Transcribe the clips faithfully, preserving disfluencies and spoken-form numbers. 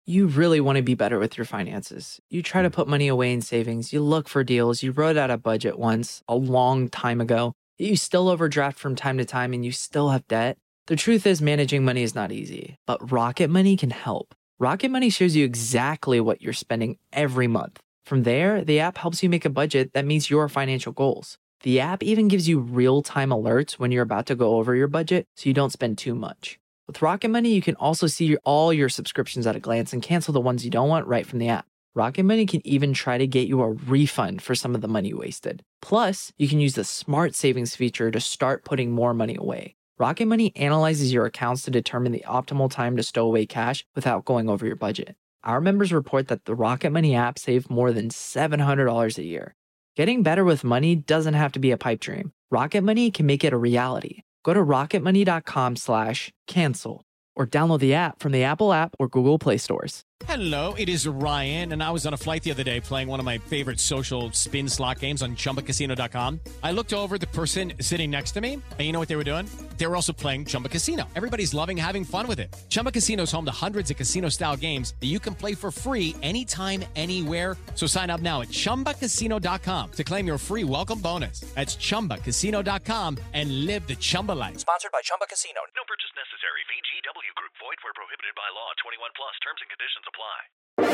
You really want to be better with your finances. You try to put money away in savings, you look for deals, you wrote out a budget once a long time ago, you still overdraft from time to time and you still have debt. The truth is managing money is not easy, but Rocket Money can help. Rocket Money shows you exactly what you're spending every month. From there, the app helps you make a budget that meets your financial goals. The app even gives you real-time alerts when you're about to go over your budget so you don't spend too much. With Rocket Money, you can also see all your subscriptions at a glance and cancel the ones you don't want right from the app. Rocket Money can even try to get you a refund for some of the money you wasted. Plus, you can use the Smart Savings feature to start putting more money away. Rocket Money analyzes your accounts to determine the optimal time to stow away cash without going over your budget. Our members report that the Rocket Money app saved more than seven hundred dollars a year. Getting better with money doesn't have to be a pipe dream. Rocket Money can make it a reality. Go to rocketmoney.com slash cancel or download the app from the Apple app or Google Play stores. Hello, it is Ryan, and I was on a flight the other day playing one of my favorite social spin slot games on chumba casino dot com. I looked over at the person sitting next to me, and you know what they were doing? They were also playing Chumba Casino. Everybody's loving having fun with it. Chumba Casino is home to hundreds of casino-style games that you can play for free anytime, anywhere. So sign up now at chumba casino dot com to claim your free welcome bonus. That's chumba casino dot com and live the Chumba life. Sponsored by Chumba Casino. No purchase necessary. V G W Group. Void where prohibited by law. twenty-one plus. Terms and conditions apply.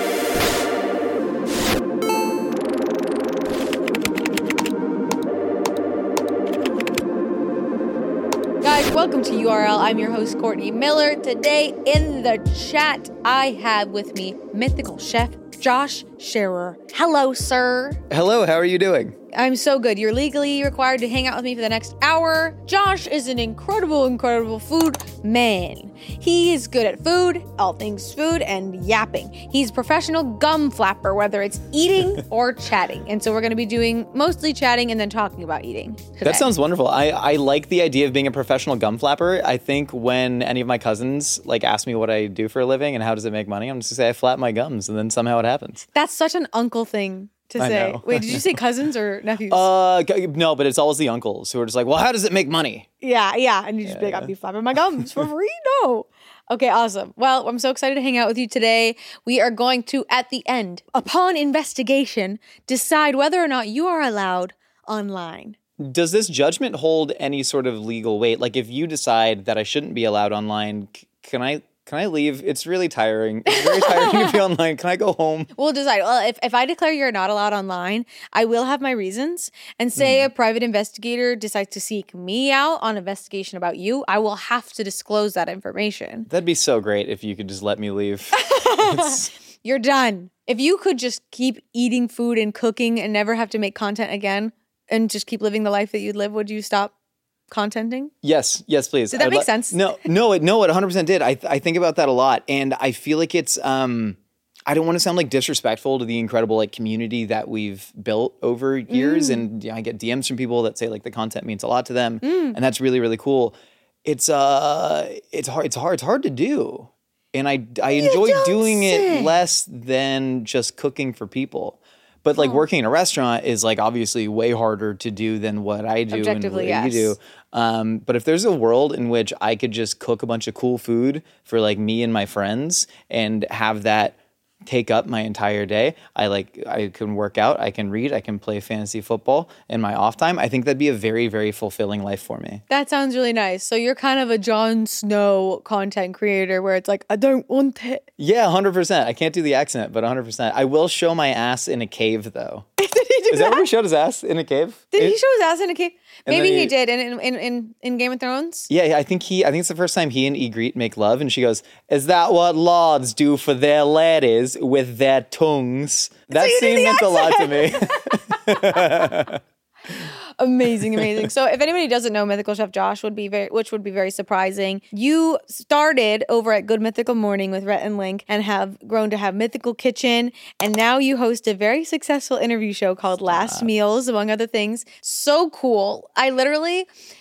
Guys, welcome to U R L. I'm your host, Courtney Miller. Today in the chat, I have with me mythical chef Josh Scherer. Hello, sir. Hello, how are you doing? I'm so good. You're legally required to hang out with me for the next hour. Josh is an incredible, incredible food man. He is good at food, all things food, and yapping. He's a professional gum flapper, whether it's eating or chatting. And so we're going to be doing mostly chatting and then talking about eating today. That sounds wonderful. I, I like the idea of being a professional gum flapper. I think when any of my cousins like ask me what I do for a living and how does it make money, I'm just going to say I flap my gums, and then somehow it happens. That's such an uncle thing to I say. know. Wait, did you say cousins or nephews? Uh, no, but it's always the uncles who are just like, well, how does it make money? Yeah, yeah. And you just Yeah, be like, yeah. I'll be flapping my gums for free? No. Okay, awesome. Well, I'm so excited to hang out with you today. We are going to, at the end, upon investigation, decide whether or not you are allowed online. Does this judgment hold any sort of legal weight? Like if you decide that I shouldn't be allowed online, c- can I... Can I leave? It's really tiring. It's very tiring to be online. Can I go home? We'll decide. Well, if, if I declare you're not allowed online, I will have my reasons. And say mm. a private investigator decides to seek me out on investigation about you, I will have to disclose that information. That'd be so great if you could just let me leave. You're done. If you could just keep eating food and cooking and never have to make content again and just keep living the life that you'd live, would you stop contenting? Yes, yes, please. Did that I'd make le- sense? No, no, it, no, it one hundred percent did. I, th- I think about that a lot, and I feel like it's, um, I don't want to sound like disrespectful to the incredible like community that we've built over years, mm. and you know, I get D Ms from people that say like the content means a lot to them, mm. and that's really, really cool. It's uh, it's hard, it's hard, it's hard to do, and I, I enjoy doing say. it less than just cooking for people. But like oh. working in a restaurant is like obviously way harder to do than what I do and what yes. you do. Um, but if there's a world in which I could just cook a bunch of cool food for like me and my friends and have that take up my entire day, I like I can work out, I can read, I can play fantasy football in my off time. I think that'd be a very, very fulfilling life for me. That sounds really nice. So you're kind of a Jon Snow content creator where it's like, I don't want it. Yeah, one hundred percent. I can't do the accent, but one hundred percent. I will show my ass in a cave, though. Did he do Is that where he showed his ass in a cave? Did it, he show his ass in a cave? Maybe he, he did in, in in in Game of Thrones. Yeah, I think he. I think it's the first time he and Ygritte make love, and she goes, "Is that what lords do for their ladies with their tongues?" That so scene meant a lot to me. Amazing, amazing. So if anybody doesn't know, Mythical Chef Josh would be very, which would be very surprising. You started over at Good Mythical Morning with Rhett and Link and have grown to have Mythical Kitchen. And now you host a very successful interview show called Last Meals, among other things. So cool. I literally,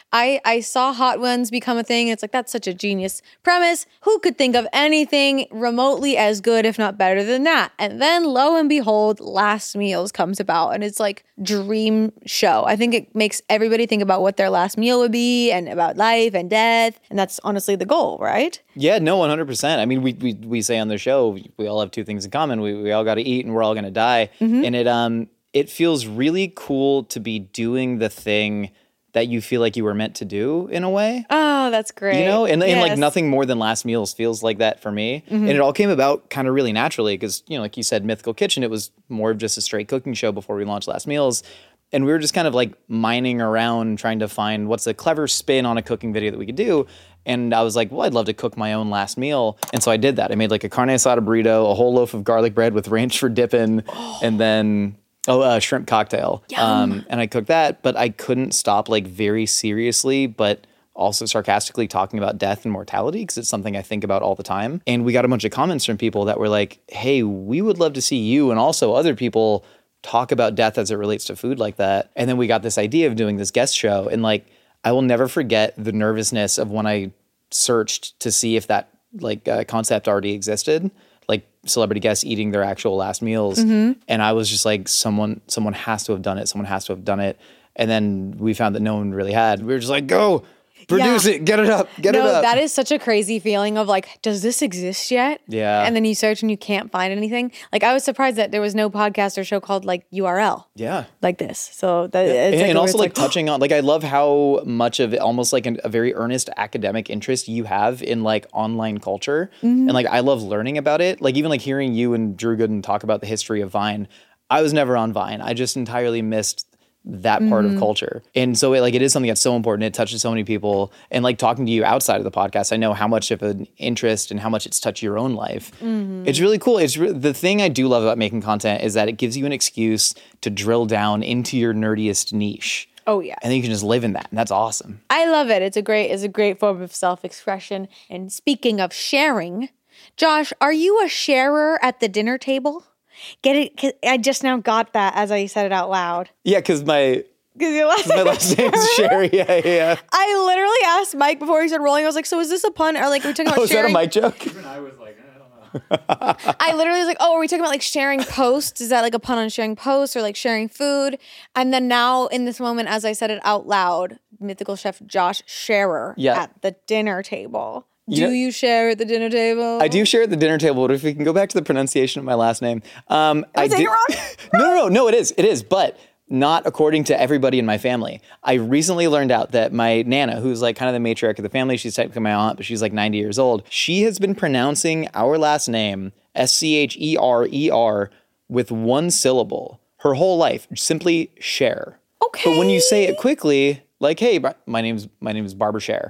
I, I saw Hot Ones become a thing. It's like, that's such a genius premise. Who could think of anything remotely as good, if not better than that? And then lo and behold, Last Meals comes about and it's like dream show. I think it makes everybody think about what their last meal would be and about life and death. And that's honestly the goal, right? Yeah, no, one hundred percent. I mean, we, we, we say on the show, we all have two things in common. We, we all got to eat and we're all going to die. Mm-hmm. And it, um, it feels really cool to be doing the thing that you feel like you were meant to do in a way. Oh, that's great. You know, and, yes. and like nothing more than Last Meals feels like that for me. Mm-hmm. And it all came about kind of really naturally because, you know, like you said, Mythical Kitchen, it was more of just a straight cooking show before we launched Last Meals. And we were just kind of like mining around trying to find what's a clever spin on a cooking video that we could do. And I was like, well, I'd love to cook my own last meal. And so I did that. I made like a carne asada burrito, a whole loaf of garlic bread with ranch for dipping, oh. and then... Oh, a uh, shrimp cocktail. Um, and I cooked that, but I couldn't stop like very seriously, but also sarcastically talking about death and mortality because it's something I think about all the time. And we got a bunch of comments from people that were like, hey, we would love to see you and also other people talk about death as it relates to food like that. And then we got this idea of doing this guest show. And like, I will never forget the nervousness of when I searched to see if that like uh, concept already existed. Like celebrity guests eating their actual last meals. Mm-hmm. And I was just like, someone, someone has to have done it. Someone has to have done it. And then we found that no one really had. We were just like, go, produce yeah. it, get it up, get no, it up. That is such a crazy feeling of like, does this exist yet? Yeah. And then you search and you can't find anything. Like I was surprised that there was no podcast or show called like U R L. Yeah. Like this. So that, it's and, like and also like, like touching on, like I love how much of it, almost like an, a very earnest academic interest you have in like online culture. Mm-hmm. And like, I love learning about it. Like even like hearing you and Drew Gooden talk about the history of Vine. I was never on Vine. I just entirely missed that part mm-hmm. of culture. And so it like it is something that's so important. It touches so many people. And like talking to you outside of the podcast, I know how much of an interest and how much it's touched your own life. Mm-hmm. It's really cool. It's re- the thing I do love about making content is that it gives you an excuse to drill down into your nerdiest niche. Oh yeah. And then you can just live in that. And that's awesome. I love it. It's a great it's a great form of self-expression. And speaking of sharing, Josh, are you a sharer at the dinner table? Get it? 'Cause I just now got that as I said it out loud. Yeah, because my, your last my last name is Sherry. Yeah, yeah. I literally asked Mike before he started rolling. I was like, so is this a pun? Or like, are we talking about oh, sharing? Is that a Mike joke? Even I was like, I don't know. I literally was like, oh, are we talking about like sharing posts? Is that like a pun on sharing posts or like sharing food? And then now in this moment, as I said it out loud, mythical chef Josh Scherer yeah. at the dinner table. You do know, you share at the dinner table? I do share at the dinner table, but if we can go back to the pronunciation of my last name. Um, Am I, I saying did, it wrong? no, no, no, no, it is. It is, but not according to everybody in my family. I recently learned out that my Nana, who's like kind of the matriarch of the family, she's technically my aunt, but she's like ninety years old. She has been pronouncing our last name, S C H E R E R, with one syllable her whole life, simply Cher. Okay. But when you say it quickly, like, hey, my name's my name is Barbara Cher,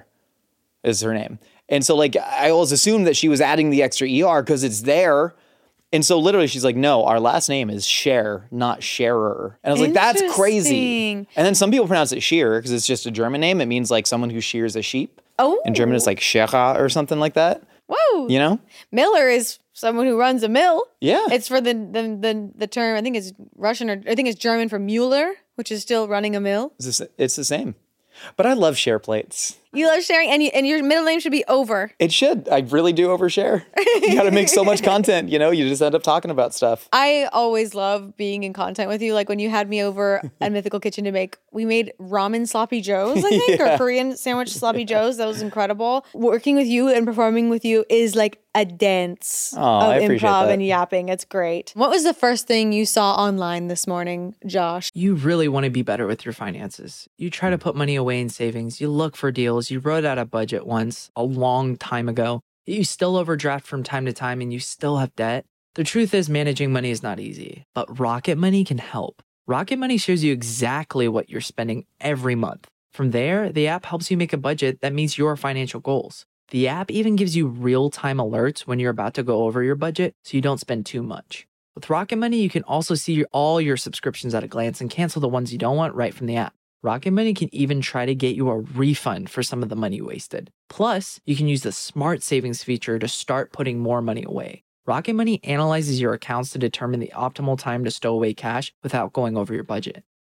is her name. And so, like, I always assumed that she was adding the extra E R because it's there. And so, literally, she's like, no, our last name is Cher, not Scherer. And I was like, that's crazy. And then some people pronounce it Scheer because it's just a German name. It means, like, someone who shears a sheep. Oh. In German, it's like Scherer or something like that. Whoa. You know? Miller is someone who runs a mill. Yeah. It's for the the the, the term, I think it's Russian, or I think it's German for Müller, which is still running a mill. It's the, it's the same. But I love share plates. You love sharing, and you, and your middle name should be Over. It should. I really do overshare. You got to make so much content, you know? You just end up talking about stuff. I always love being in content with you. Like when you had me over at Mythical Kitchen to make, we made ramen sloppy joes, I think, yeah. or Korean sandwich sloppy joes. That was incredible. Working with you and performing with you is like a dance oh, of improv that. And yapping. It's great. What was the first thing you saw online this morning, Josh? You really want to be better with your finances. You try to put money away in savings. You look for deals. You wrote out a budget once a long time ago. You still overdraft from time to time and you still have debt. The truth is managing money is not easy, but Rocket Money can help. Rocket Money shows you exactly what you're spending every month. From there, the app helps you make a budget that meets your financial goals. The app even gives you real-time alerts when you're about to go over your budget so you don't spend too much. With Rocket Money, you can also see all your subscriptions at a glance and cancel the ones you don't want right from the app. Rocket Money can even try to get you a refund for some of the money you wasted. Plus, you can use the Smart Savings feature to start putting more money away. Rocket Money analyzes your accounts to determine the optimal time to stow away cash without going over your budget.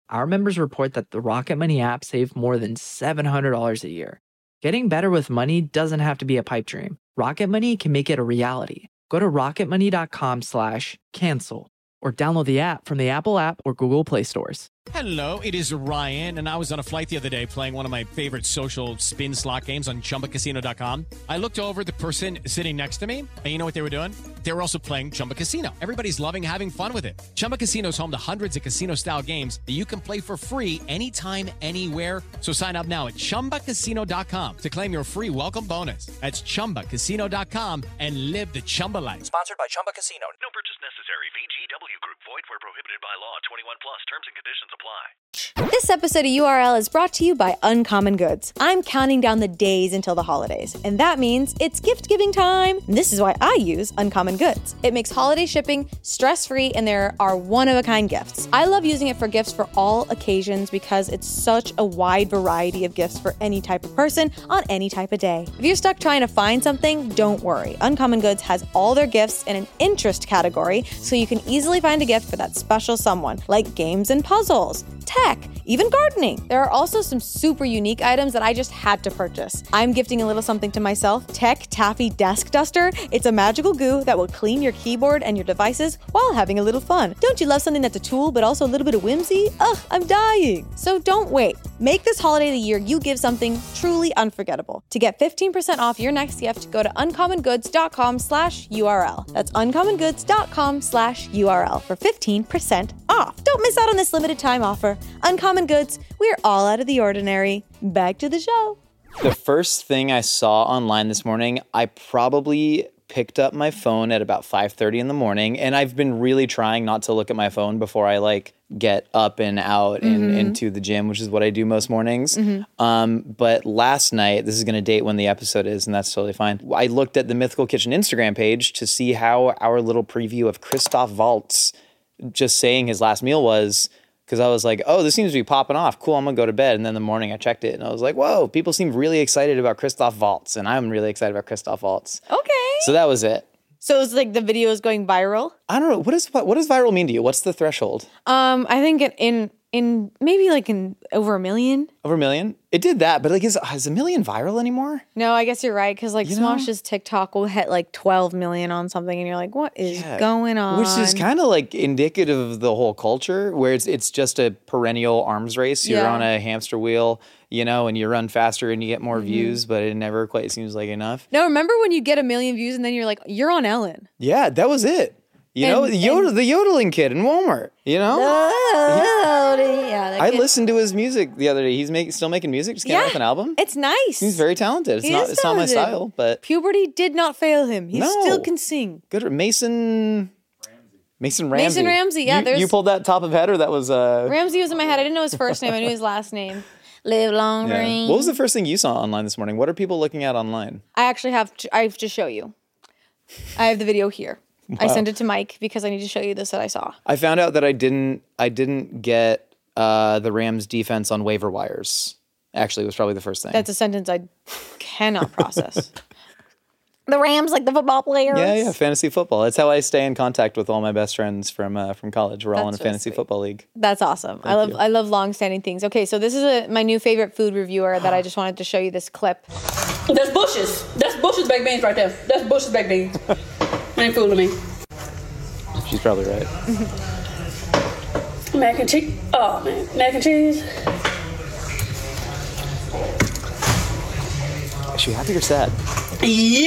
Our members report that the Rocket Money app saved more than seven hundred dollars a year. Getting better with money doesn't have to be a pipe dream. Rocket Money can make it a reality. Go to rocketmoney.com slash cancel or download the app from the Apple app or Google Play stores. Hello, it is Ryan, and I was on a flight the other day playing one of my favorite social spin slot games on chumba casino dot com. I looked over at the person sitting next to me, and you know what they were doing? They were also playing Chumba Casino. Everybody's loving having fun with it. Chumba Casino is home to hundreds of casino-style games that you can play for free anytime, anywhere. So sign up now at chumba casino dot com to claim your free welcome bonus. That's chumba casino dot com and live the Chumba life. Sponsored by Chumba Casino. No purchase necessary. V G W Group. Void where prohibited by law. twenty-one plus. Terms and conditions apply. This episode of U R L is brought to you by Uncommon Goods. I'm counting down the days until the holidays, and that means it's gift-giving time. And this is why I use Uncommon Goods. It makes holiday shipping stress-free, and there are one-of-a-kind gifts. I love using it for gifts for all occasions because it's such a wide variety of gifts for any type of person on any type of day. If you're stuck trying to find something, don't worry. Uncommon Goods has all their gifts in an interest category, so you can easily find a gift for that special someone, like games and puzzles, tech, even gardening. There are also some super unique items that I just had to purchase. I'm gifting a little something to myself, Tech Taffy Desk Duster. It's a magical goo that will clean your keyboard and your devices while having a little fun. Don't you love something that's a tool but also a little bit of whimsy? Ugh, I'm dying. So don't wait. Make this holiday the year you give something truly unforgettable. To get fifteen percent off your next gift, go to uncommongoods.com slash URL. That's uncommongoods.com slash URL for fifteen percent off. Don't miss out on this limited time offer. Uncommon Goods, we're all out of the ordinary. Back to the show. The first thing I saw online this morning, I probably picked up my phone at about five thirty in the morning, and I've been really trying not to look at my phone before I like get up and out and mm-hmm. into the gym, which is what I do most mornings. Mm-hmm. Um, but last night, this is going to date when the episode is, and that's totally fine. I looked at the Mythical Kitchen Instagram page to see how our little preview of Christoph Waltz just saying his last meal was, because I was like, oh, this seems to be popping off. Cool, I'm going to go to bed. And then in the morning I checked it and I was like, whoa, people seem really excited about Christoph Waltz. And I'm really excited about Christoph Waltz. Okay. So that was it. So it's like the video is going viral? I don't know. What, is, what, what does viral mean to you? What's the threshold? Um, I think it, in in maybe like in over a million. Over a million? It did that, but like is, is a million viral anymore? No, I guess you're right, because like you know? Smosh's TikTok will hit like twelve million on something, and you're like, what is yeah. going on? Which is kind of like indicative of the whole culture, where it's it's just a perennial arms race. You're yeah. on a hamster wheel, you know, and you run faster and you get more mm-hmm. views, but it never quite seems like enough. No, remember when you get a million views and then you're like, you're on Ellen. Yeah, that was it. You and, know, the, yodel, the yodeling kid in Walmart, you know? Oh, he, yeah, I kid. listened to his music the other day. He's make, still making music, just came yeah, out with an album. It's nice. He's very talented. It's, he not, it's talented. not my style, but... Puberty did not fail him. He no. still can sing. Good. Mason... Mason Ramsey. Mason Ramsey, yeah. You, you pulled that top of header, that was... Uh... Ramsey was in my head. I didn't know his first name. I knew his last name. Live long yeah. dream. What was the first thing you saw online this morning? What are people looking at online? I actually have... To, I have to show you. I have the video here. Wow. I sent it to Mike because I need to show you this that I saw. I found out that I didn't I didn't get uh, the Rams defense on waiver wires. Actually, it was probably the first thing. That's a sentence I cannot process. The Rams, like the football players. Yeah, yeah, fantasy football. That's how I stay in contact with all my best friends from uh, from college. We're all That's in a fantasy sweet. football league. That's awesome. Thank I love you. I love long-standing things. Okay, so this is a, my new favorite food reviewer that I just wanted to show you this clip. That's Bush's. That's Bush's baked beans right there. That's Bush's baked beans. Ain't fooling me. She's probably right. Mac and cheese. Oh, man. Mac and cheese. Is she happy or sad? Yuck!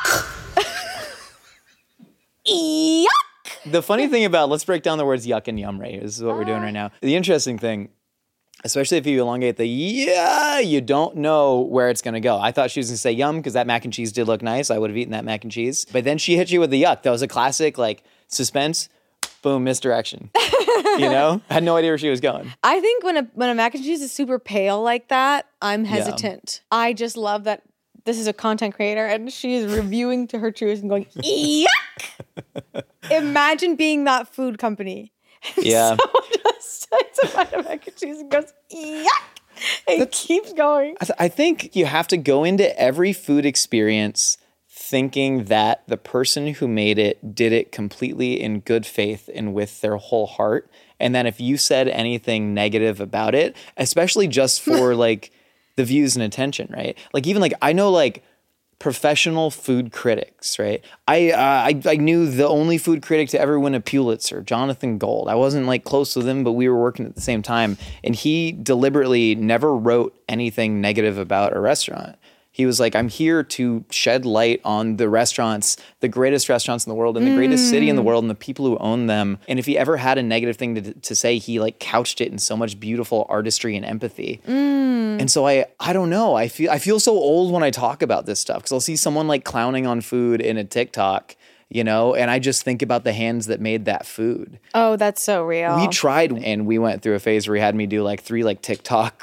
Yuck! The funny thing about, let's break down the words yuck and yum right here. This is what we're doing right now. The interesting thing, especially if you elongate the yeah, you don't know where it's going to go. I thought she was going to say yum because that mac and cheese did look nice. I would have eaten that mac and cheese. But then she hit you with the yuck. That was a classic, like, suspense, boom, misdirection. You know? I had no idea where she was going. I think when a when a mac and cheese is super pale like that, I'm hesitant. Yeah. I just love that this is a content creator and she is reviewing to her truth and going, yuck! Imagine being that food company. Yeah. Someone just takes a bite of mac and cheese and goes, yuck! It That's, keeps going. I, th- I think you have to go into every food experience thinking that the person who made it did it completely in good faith and with their whole heart. And then if you said anything negative about it, especially just for like the views and attention, right? Like even like I know like professional food critics, right? I, uh, I I knew the only food critic to ever win a Pulitzer, Jonathan Gold. I wasn't like close with him, but we were working at the same time. And he deliberately never wrote anything negative about a restaurant. He was like, I'm here to shed light on the restaurants, the greatest restaurants in the world and the greatest mm. city in the world and the people who own them. And if he ever had a negative thing to, to say, he like couched it in so much beautiful artistry and empathy. Mm. And so I I don't know. I feel I feel so old when I talk about this stuff because I'll see someone like clowning on food in a TikTok, you know, and I just think about the hands that made that food. Oh, that's so real. We tried and we went through a phase where he had me do like three like TikTok.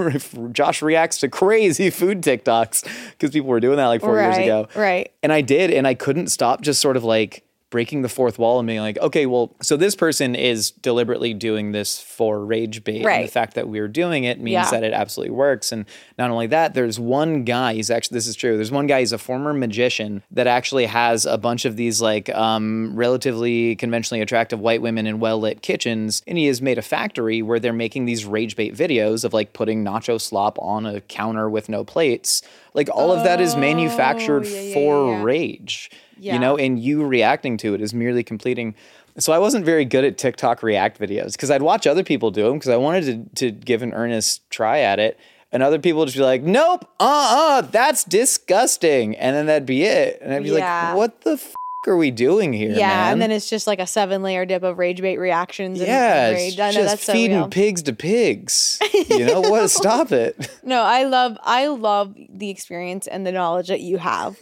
Josh reacts to crazy food TikToks because people were doing that like four right, years ago. Right. And I did, and I couldn't stop just sort of like breaking the fourth wall and being like, okay, well, so this person is deliberately doing this for rage bait. Right. And the fact that we're doing it means yeah. that it absolutely works. And not only that, there's one guy, he's actually, this is true, there's one guy, he's a former magician that actually has a bunch of these like um, relatively conventionally attractive white women in well-lit kitchens. And he has made a factory where they're making these rage bait videos of like putting nacho slop on a counter with no plates. Like all oh, of that is manufactured yeah, yeah, for yeah. rage. Yeah. You know, and you reacting to it is merely completing. So I wasn't very good at TikTok React videos because I'd watch other people do them because I wanted to, to give an earnest try at it. And other people would just be like, nope, uh-uh, that's disgusting. And then that'd be it. And I'd be yeah. like, what the f*** are we doing here, Yeah, man? and then it's just like a seven-layer dip of rage bait reactions. And, yeah, and rage. I know, just that's so feeding real. pigs to pigs. You know what? Stop it. No, I love, I love the experience and the knowledge that you have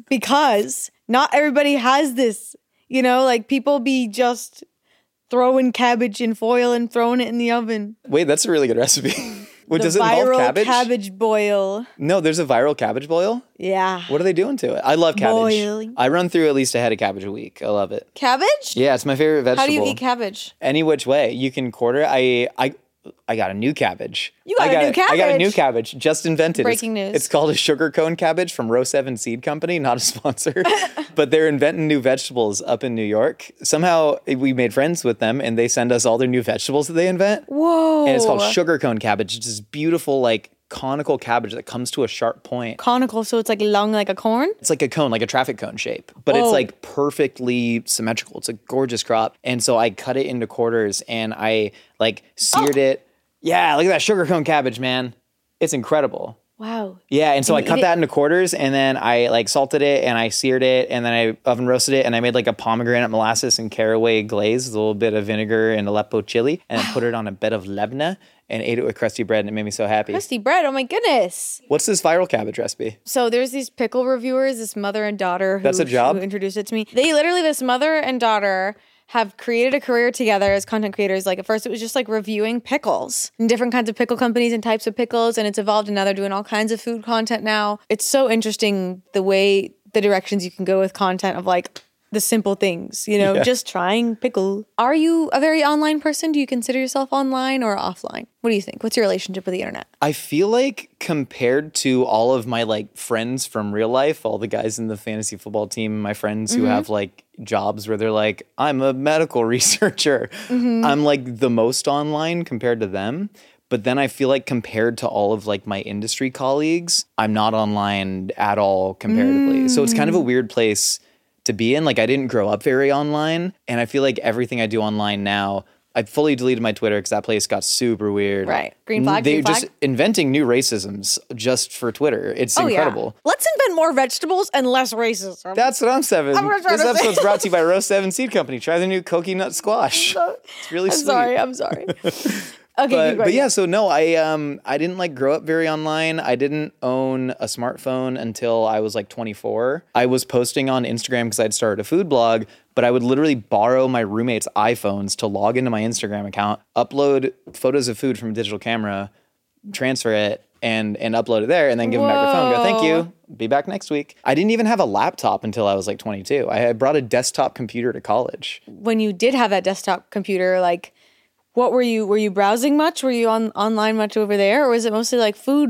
because not everybody has this, you know, like people be just throwing cabbage in foil and throwing it in the oven. Wait, that's a really good recipe. Wait, the does it involve viral cabbage? cabbage boil. No, there's a viral cabbage boil? Yeah. What are they doing to it? I love cabbage. Boiling. I run through at least a head of cabbage a week. I love it. Cabbage? Yeah, it's my favorite vegetable. How do you eat cabbage? Any which way. You can quarter. I I I got a new cabbage. You got I got a new cabbage? I got a new cabbage. Just invented. Breaking it's, news. It's called a sugar cone cabbage from Row seven Seed Company. Not a sponsor. But they're inventing new vegetables up in New York. Somehow we made friends with them and they send us all their new vegetables that they invent. Whoa. And it's called sugar cone cabbage. It's this beautiful like conical cabbage that comes to a sharp point. Conical, so it's like long like a corn? It's like a cone, like a traffic cone shape, but Oh. it's like perfectly symmetrical. It's a gorgeous crop. And so I cut it into quarters and I like seared Oh. it. Yeah, look at that sugar cone cabbage, man. It's incredible. Wow. Yeah, and so And I you cut eat that it- into quarters and then I like salted it and I seared it and then I oven roasted it and I made like a pomegranate molasses and caraway glaze with a little bit of vinegar and Aleppo chili and then put it on a bed of lebna and ate it with crusty bread and it made me so happy. Crusty bread, oh my goodness. What's this viral cabbage recipe? So there's these pickle reviewers, this mother and daughter who, That's a job? who introduced it to me. They literally, this mother and daughter have created a career together as content creators. Like at first it was just like reviewing pickles and different kinds of pickle companies and types of pickles. And it's evolved and now they're doing all kinds of food content now. It's so interesting the way, the directions you can go with content of like the simple things, you know, Yeah. just trying pickle. Are you a very online person? Do you consider yourself online or offline? What do you think? What's your relationship with the internet? I feel like compared to all of my like friends from real life, all the guys in the fantasy football team, my friends who have like jobs where they're like, I'm a medical researcher. I'm like the most online compared to them. But then I feel like compared to all of like my industry colleagues, I'm not online at all comparatively. So it's kind of a weird place to be in. Like I didn't grow up very online. And I feel like everything I do online now, I fully deleted my Twitter because that place got super weird. Right. Green flag, They're green flag. just inventing new racisms just for Twitter. It's incredible. Yeah. Let's invent more vegetables and less racism. That's what I'm saying. I'm gonna try This to say- episode's brought to you by Row seven Seed Company. Try the new coconut squash. It's really I'm sweet. sorry. I'm sorry. Okay, But, keep but going. yeah, so no, I um I didn't like grow up very online. I didn't own a smartphone until I was like twenty-four. I was posting on Instagram because I'd started a food blog, but I would literally borrow my roommates' iPhones to log into my Instagram account, upload photos of food from a digital camera, transfer it, and and upload it there, and then give them back their phone. and Go, thank you. Be back next week. I didn't even have a laptop until I was like twenty-two. I had brought a desktop computer to college. When you did have that desktop computer, like, what were you, were you browsing much? Were you on online much over there? Or was it mostly like food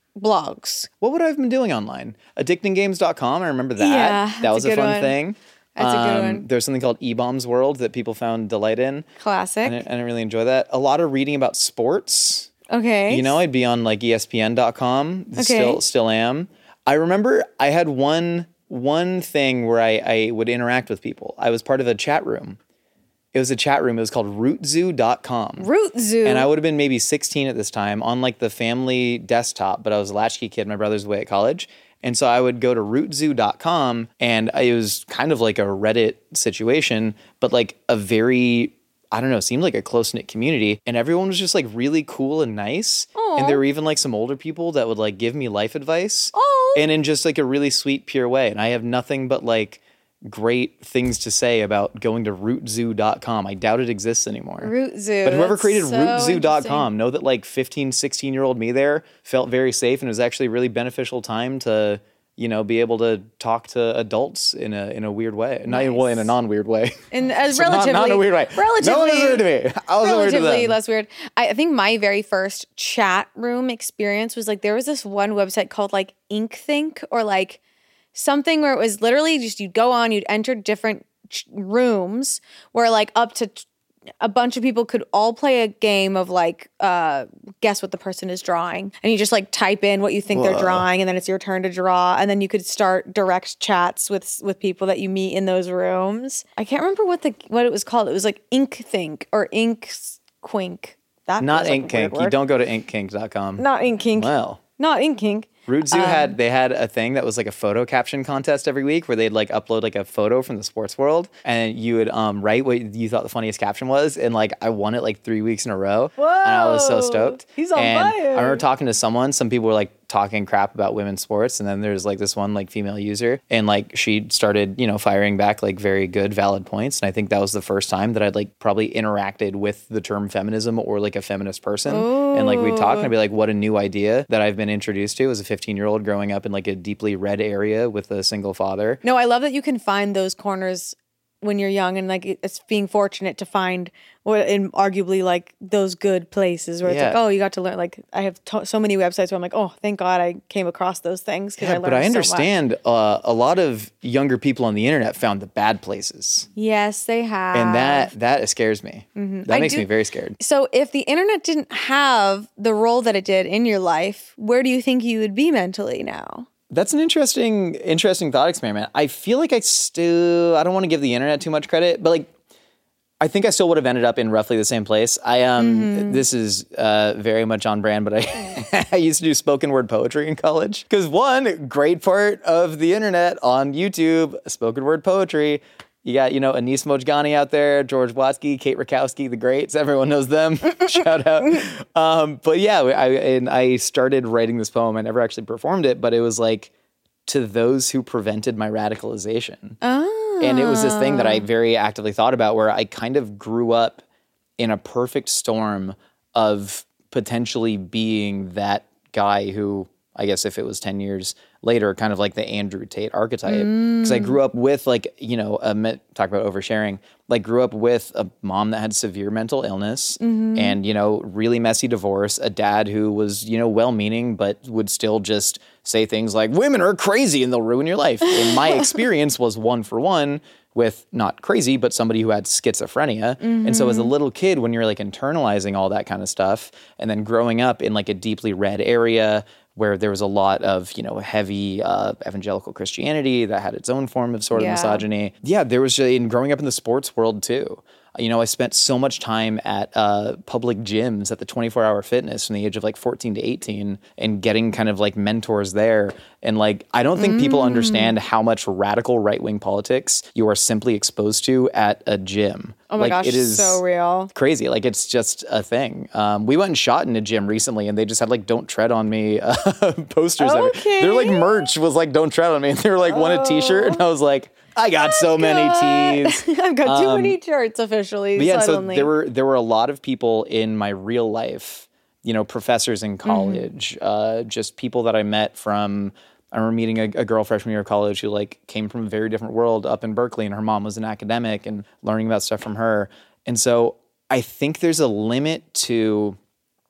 blogs. What would I have been doing online? addicting games dot com. I remember that. Yeah, that was that's a a good fun one. thing. That's a good one. There's something called E-Bombs World that people found delight in. Classic. I didn't, I didn't really enjoy that. A lot of reading about sports. Okay. You know, I'd be on like E S P N dot com. Okay. Still, still am. I remember I had one one thing where I, I would interact with people. I was part of a chat room. It was a chat room. It was called root zoo dot com. Root Zoo. And I would have been maybe sixteen at this time on like the family desktop, but I was a latchkey kid. My brother's away at college. And so I would go to root zoo dot com, and it was kind of like a Reddit situation, but like a very, I don't know, seemed like a close-knit community. And everyone was just like really cool and nice. Aw. And there were even like some older people that would like give me life advice. Oh. And in just like a really sweet, pure way. And I have nothing but like great things to say about going to root zoo dot com. I doubt it exists anymore. Root Zoo. But whoever That's created so root zoo dot com, interesting. know that like fifteen, sixteen year old me there felt very safe, and it was actually a really beneficial time to, you know, be able to talk to adults in a in a weird way. Not even well, in a non-weird way. In as So not- relatively, not in a weird way. Relatively, No one was weird to me. I wasn't weird to relatively them. less weird. I, I think my very first chat room experience was like there was this one website called like InkThink or like something where it was literally just you'd go on, you'd enter different ch- rooms where like up to t- a bunch of people could all play a game of like uh guess what the person is drawing, and you just like type in what you think they're drawing, and then it's your turn to draw, and then you could start direct chats with with people that you meet in those rooms. I can't remember what the what it was called. It was like InkThink or InkQuink. That Not feels like a Ink weird Kink. You word. don't go to ink kink dot com. Not InkKink. Well. Not InkKink. Root Zoo Um, had they had a thing that was like a photo caption contest every week where they'd like upload like a photo from the sports world, and you would um write what you thought the funniest caption was, and like I won it like three weeks in a row. And I was so Whoa, stoked. he's on and fire. I remember talking to someone. Some people were like talking crap about women's sports, and then there's like this one like female user, and like she started you know firing back like very good valid points, and I think that was the first time that I'd like probably interacted with the term feminism or like a feminist person. And like we'd talk and I'd be like, what a new idea that I've been introduced to as a fifteen year old growing up in like a deeply red area with a single father. No, I love that you can find those corners when you're young, and like it's being fortunate to find what in arguably like those good places where it's like, Yeah. oh, you got to learn. Like I have to- so many websites where I'm like, oh, thank God I came across those things because I Yeah, learned but I so much. understand uh, a lot of younger people on the internet found the bad places. Yes, they have. And that that scares me. That Mm-hmm. I makes do- me very scared. So if the internet didn't have the role that it did in your life, where do you think you would be mentally now? That's an interesting, interesting thought experiment. I feel like I still, I don't want to give the internet too much credit, but like, I think I still would have ended up in roughly the same place. I um, Mm-hmm. this is uh, very much on brand, but I I used to do spoken word poetry in college because one great part of the internet on YouTube, spoken word poetry. You got, you know, Anis Mojgani out there, George Watsky, Kate Rakowski, the greats. Everyone knows them. Shout out. Um, but yeah, I, and I started writing this poem. I never actually performed it, but it was like to those who prevented my radicalization. Oh. And it was this thing that I very actively thought about where I kind of grew up in a perfect storm of potentially being that guy who, I guess if it was ten years later, kind of like the Andrew Tate archetype. Because I grew up with like, you know, a, me- talk about oversharing, like grew up with a mom that had severe mental illness and, you know, really messy divorce, a dad who was, you know, well-meaning, but would still just say things like, women are crazy and they'll ruin your life. And my experience was one for one with not crazy, but somebody who had schizophrenia. And so as a little kid, when you're like internalizing all that kind of stuff, and then growing up in like a deeply red area where there was a lot of, you know, heavy uh, evangelical Christianity that had its own form of sort of Yeah. misogyny. Yeah, there was, in growing up in the sports world too. You know, I spent so much time at uh, public gyms at the twenty-four hour fitness from the age of like fourteen to eighteen and getting kind of like mentors there. And like, I don't think people understand how much radical right-wing politics you are simply exposed to at a gym. Oh my like, gosh, it is so real. crazy. Like, it's just a thing. Um, we went and shot in a gym recently and they just had like, don't tread on me uh, posters. everywhere. Okay. Their like merch was like, don't tread on me. And they were like, want a t-shirt? And I was like, I got so many tees. I've got too Um, many shirts officially. But yeah, so suddenly. there were there were a lot of people in my real life, you know, professors in college, uh, just people that I met from. I remember meeting a, a girl freshman year of college who like came from a very different world up in Berkeley, and her mom was an academic, and learning about stuff from her. And so I think there's a limit to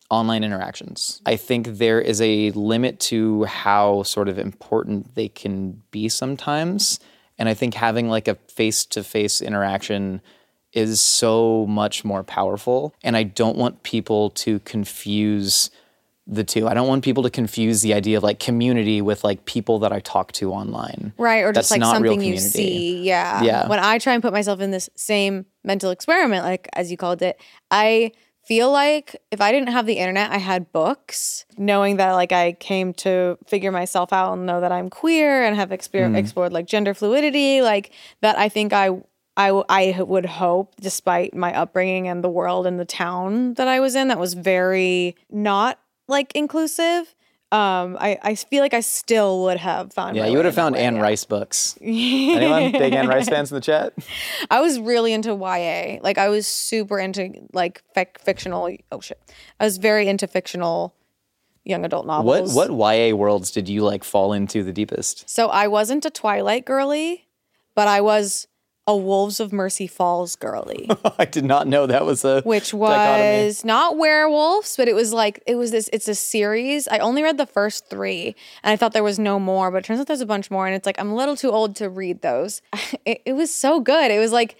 online interactions. I think there is a limit to how sort of important they can be sometimes. And I think having like a face-to-face interaction is so much more powerful. And I don't want people to confuse the two. I don't want people to confuse the idea of like community with like people that I talk to online. Right, or just That's like not real something you community. see. Yeah. Yeah. When I try and put myself in this same mental experiment, like as you called it, I feel like if I didn't have the internet, I had books, knowing that like I came to figure myself out and know that I'm queer and have exper- Mm. explored like gender fluidity, like that I think I I, I would hope, despite my upbringing and the world and the town that I was in, that was very not like inclusive. Um, I, I feel like I still would have found. Yeah, my you way would have in that found way, Anne yeah. Rice books. Anyone? Big Anne Rice fans in the chat? I was really into Y A. Like I was super into like fic- fictional. Oh shit, I was very into fictional young adult What novels. what Y A worlds did you like fall into the deepest? So I wasn't a Twilight girly, but I was a Wolves of Mercy Falls girly. I did not know that was a Which dichotomy. was not werewolves, but it was like it was this. It's a series. I only read the first three, and I thought there was no more. But it turns out there's a bunch more, and it's like I'm a little too old to read those. It, it was so good. It was like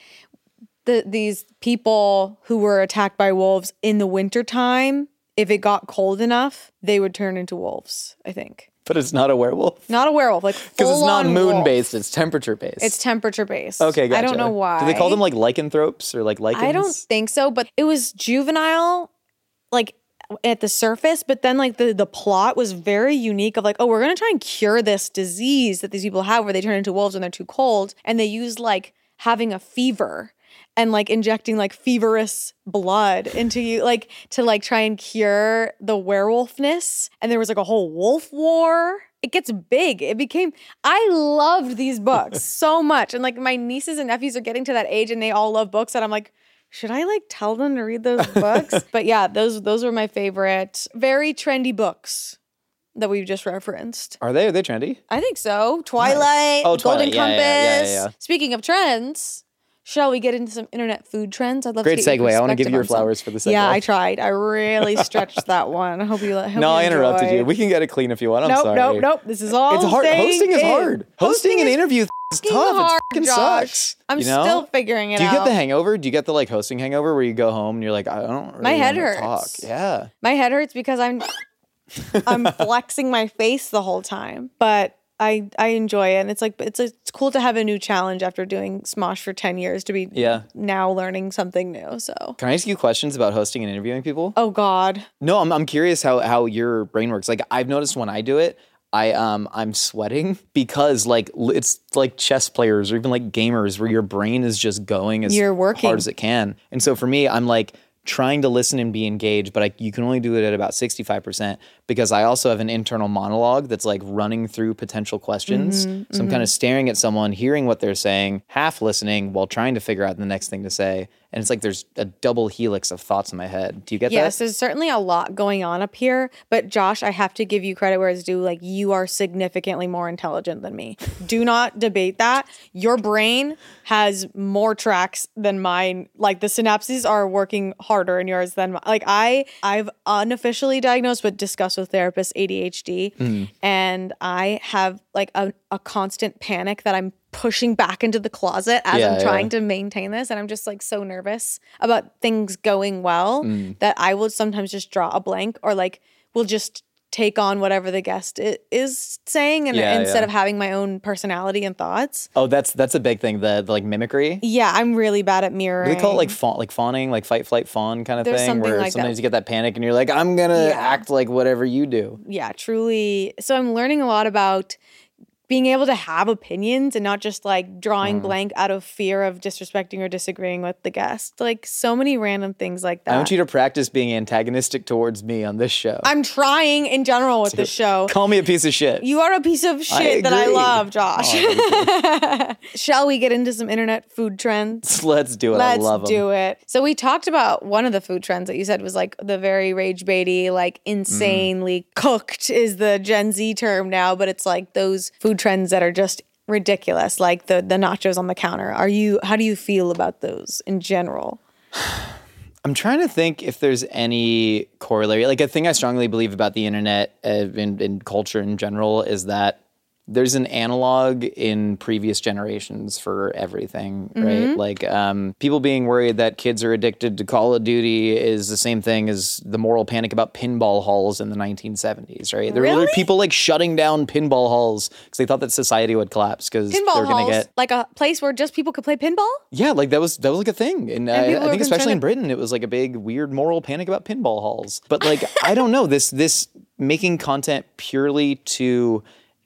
the these people who were attacked by wolves in the wintertime. If it got cold enough, they would turn into wolves. I think But it's not a werewolf? not a werewolf, like Because it's not full-on moon wolf. based, it's temperature based. It's temperature based. Okay, gotcha. I don't know why. Do they call them like lycanthropes or like lichens? I don't think so, but it was juvenile, like at the surface, but then like the, the plot was very unique of like, oh, we're going to try and cure this disease that these people have where they turn into wolves when they're too cold. And they use like having a fever and like injecting like feverous blood into you, like to like try and cure the werewolfness. And there was like a whole wolf war. It gets big. It became, I loved these books so much. And like my nieces and nephews are getting to that age and they all love books. And I'm like, should I like tell them to read those books? But yeah, those those were my favorite, very trendy books that we've just referenced. Are they? Are they trendy? I think so. Twilight, Oh, Golden Twilight. Yeah, Compass. yeah, yeah, yeah, yeah. Speaking of trends, shall we get into some internet food trends? I'd love Great to get your segue. I wanna give perspective you your on some. flowers for the segue. Yeah, I tried. I really stretched that one. I hope you. Hope No, you I interrupted enjoyed. you. We can get it clean if you want. I'm nope, sorry. nope, nope. This is all. It's hard. staying Hosting is in. hard. Hosting, an is interview is fucking tough. hard, it fucking Josh. sucks. I'm you know? still figuring it Do you out. get the hangover? Do you get the like hosting hangover where you go home and you're like, I don't really My head wanna hurts. talk. Yeah. My head hurts because I'm I'm flexing my face the whole time. But I I enjoy it. And it's like it's it's cool to have a new challenge after doing Smosh for ten years to be Yeah. now learning something new. So Can I ask you questions about hosting and interviewing people? oh God. No, I'm I'm curious how how your brain works. Like I've noticed when I do it, I um I'm sweating because like l- it's like chess players or even like gamers where your brain is just going as You're working. hard as it can. And so for me, I'm like trying to listen and be engaged, but I, you can only do it at about sixty-five percent because I also have an internal monologue that's like running through potential questions. Mm-hmm, so I'm kind of staring at someone, hearing what they're saying, half listening while trying to figure out the next thing to say. And it's like there's a double helix of thoughts in my head. Do you get Yes, that? there's certainly a lot going on up here. But Josh, I have to give you credit where it's due. Like you are significantly more intelligent than me. Do not debate that. Your brain has more tracks than mine. Like the synapses are working harder in yours than mine. Like I, I've unofficially diagnosed but discussed with therapists A D H D, Mm. and I have like a, a constant panic that I'm pushing back into the closet as Yeah, I'm trying yeah. to maintain this, and I'm just like so nervous about things going well Mm. that I will sometimes just draw a blank or like will just take on whatever the guest i- is saying and Yeah, instead yeah. of having my own personality and thoughts. Oh, that's that's a big thing. The, the like mimicry. Yeah, I'm really bad at Do mirroring. they call it like fawn, like fawning, like fight, flight, fawn kind of There's thing? something Where like that. sometimes you get that panic and you're like, I'm gonna Yeah. act like whatever you do. Yeah, truly. So I'm learning a lot about being able to have opinions and not just like drawing Mm. blank out of fear of disrespecting or disagreeing with the guest. Like so many random things like that. I want you to practice being antagonistic towards me on this show. I'm trying in general with the show. Call me a piece of shit. You are a piece of shit that I agree. love, Josh. Oh, Shall we get into some internet food trends? Let's do it. Let's I love 'em. do it. So we talked about one of the food trends that you said was like the very rage baity, like insanely Mm. cooked is the Gen Z term now, but it's like those food trends that are just ridiculous, like the the nachos on the counter. Are you? How do you feel about those in general? I'm trying to think if there's any corollary. Like, a thing I strongly believe about the internet uh, and, and culture in general is that there's an analog in previous generations for everything, right? Mm-hmm. Like, um, people being worried that kids are addicted to Call of Duty is the same thing as the moral panic about pinball halls in the nineteen seventies, right? There Really? were people like shutting down pinball halls because they thought that society would collapse because they Pinball were going halls, to get like a place where just people could play pinball? yeah, like that was that was like a thing, and, uh, And people I were think especially in concerned Britain, it was like a big weird moral panic about pinball halls. But like, I don't know, this this making content purely to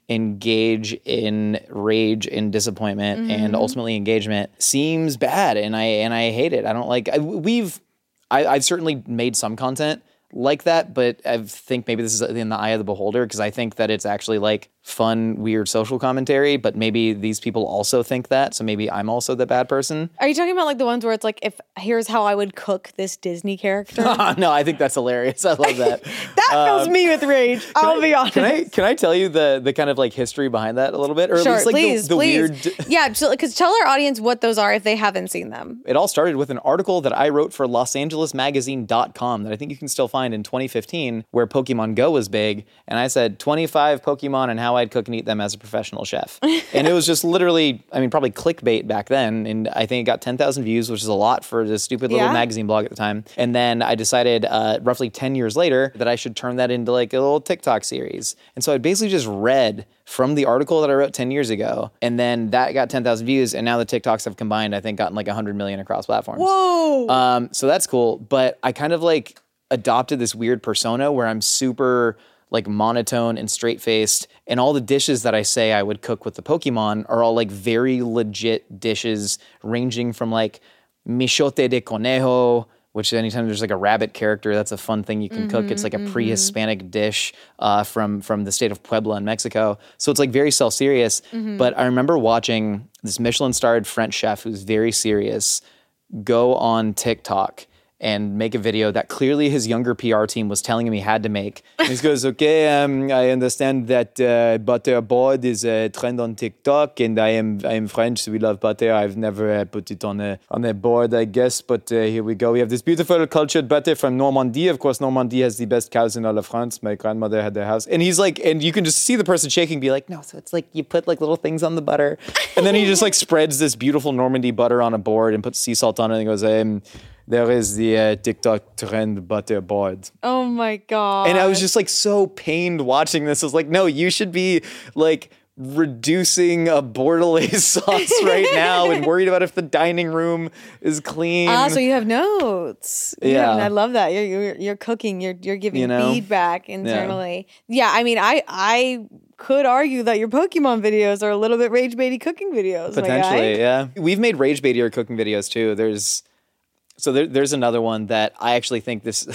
engage in rage and disappointment Mm-hmm. and ultimately engagement seems bad, and I and I hate it. I don't like. I, we've I, I've certainly made some content like that, but I think maybe this is in the eye of the beholder because I think that it's actually like fun, weird social commentary, but maybe these people also think that, so maybe I'm also the bad person. Are you talking about like the ones where it's like, if here's how I would cook this Disney character? No, I think that's hilarious. I love that. That fills me with rage. I'll be honest. Can I can I tell you the the kind of like history behind that a little bit, or Sure, at least like please, the, the please. weird? Yeah, because tell our audience what those are if they haven't seen them. It all started with an article that I wrote for Los Angeles Magazine dot com that I think you can still find in twenty fifteen, where Pokemon Go was big, and I said twenty-five Pokemon and how I'd cook and eat them as a professional chef. And it was just literally, I mean, probably clickbait back then, and I think it got ten thousand views, which is a lot for this stupid little Yeah. magazine blog at the time. And then I decided uh, roughly ten years later that I should turn that into like a little TikTok series. And so I basically just read from the article that I wrote ten years ago, and then that got ten thousand views, and now the TikToks have combined, I think, gotten like one hundred million across platforms. Whoa. Um, so that's cool, but I kind of like adopted this weird persona where I'm super like monotone and straight-faced, and all the dishes that I say I would cook with the Pokemon are all like very legit dishes, ranging from like michote de conejo, which anytime there's like a rabbit character, that's a fun thing you can cook. It's like a pre-Hispanic dish uh, from from the state of Puebla in Mexico. So it's like very self-serious. But I remember watching this Michelin-starred French chef who's very serious go on TikTok and make a video that clearly his younger P R team was telling him he had to make. And he goes, okay, um, I understand that uh, butter board is a trend on TikTok, and I am I am French, so we love butter. I've never uh, put it on a on a board, I guess, but uh, here we go. We have this beautiful cultured butter from Normandy. Of course, Normandy has the best cows in all of France. My grandmother had their house. And he's like, and you can just see the person shaking, be like, no, so it's like you put like little things on the butter. And then he just like spreads this beautiful Normandy butter on a board and puts sea salt on it and goes, um, there is the uh, TikTok trend butter board. Oh my God. And I was just like so pained watching this. I was like, no, you should be like reducing a bordelaise sauce right now and worried about if the dining room is clean. Ah, so you have notes. Yeah. I love that. You're you're, you're cooking. You're you're giving You know? feedback internally. Yeah. I mean, I I could argue that your Pokemon videos are a little bit rage baity cooking videos. my guy. Potentially, yeah. We've made rage baitier cooking videos too. There's so there, there's another one that I actually think this.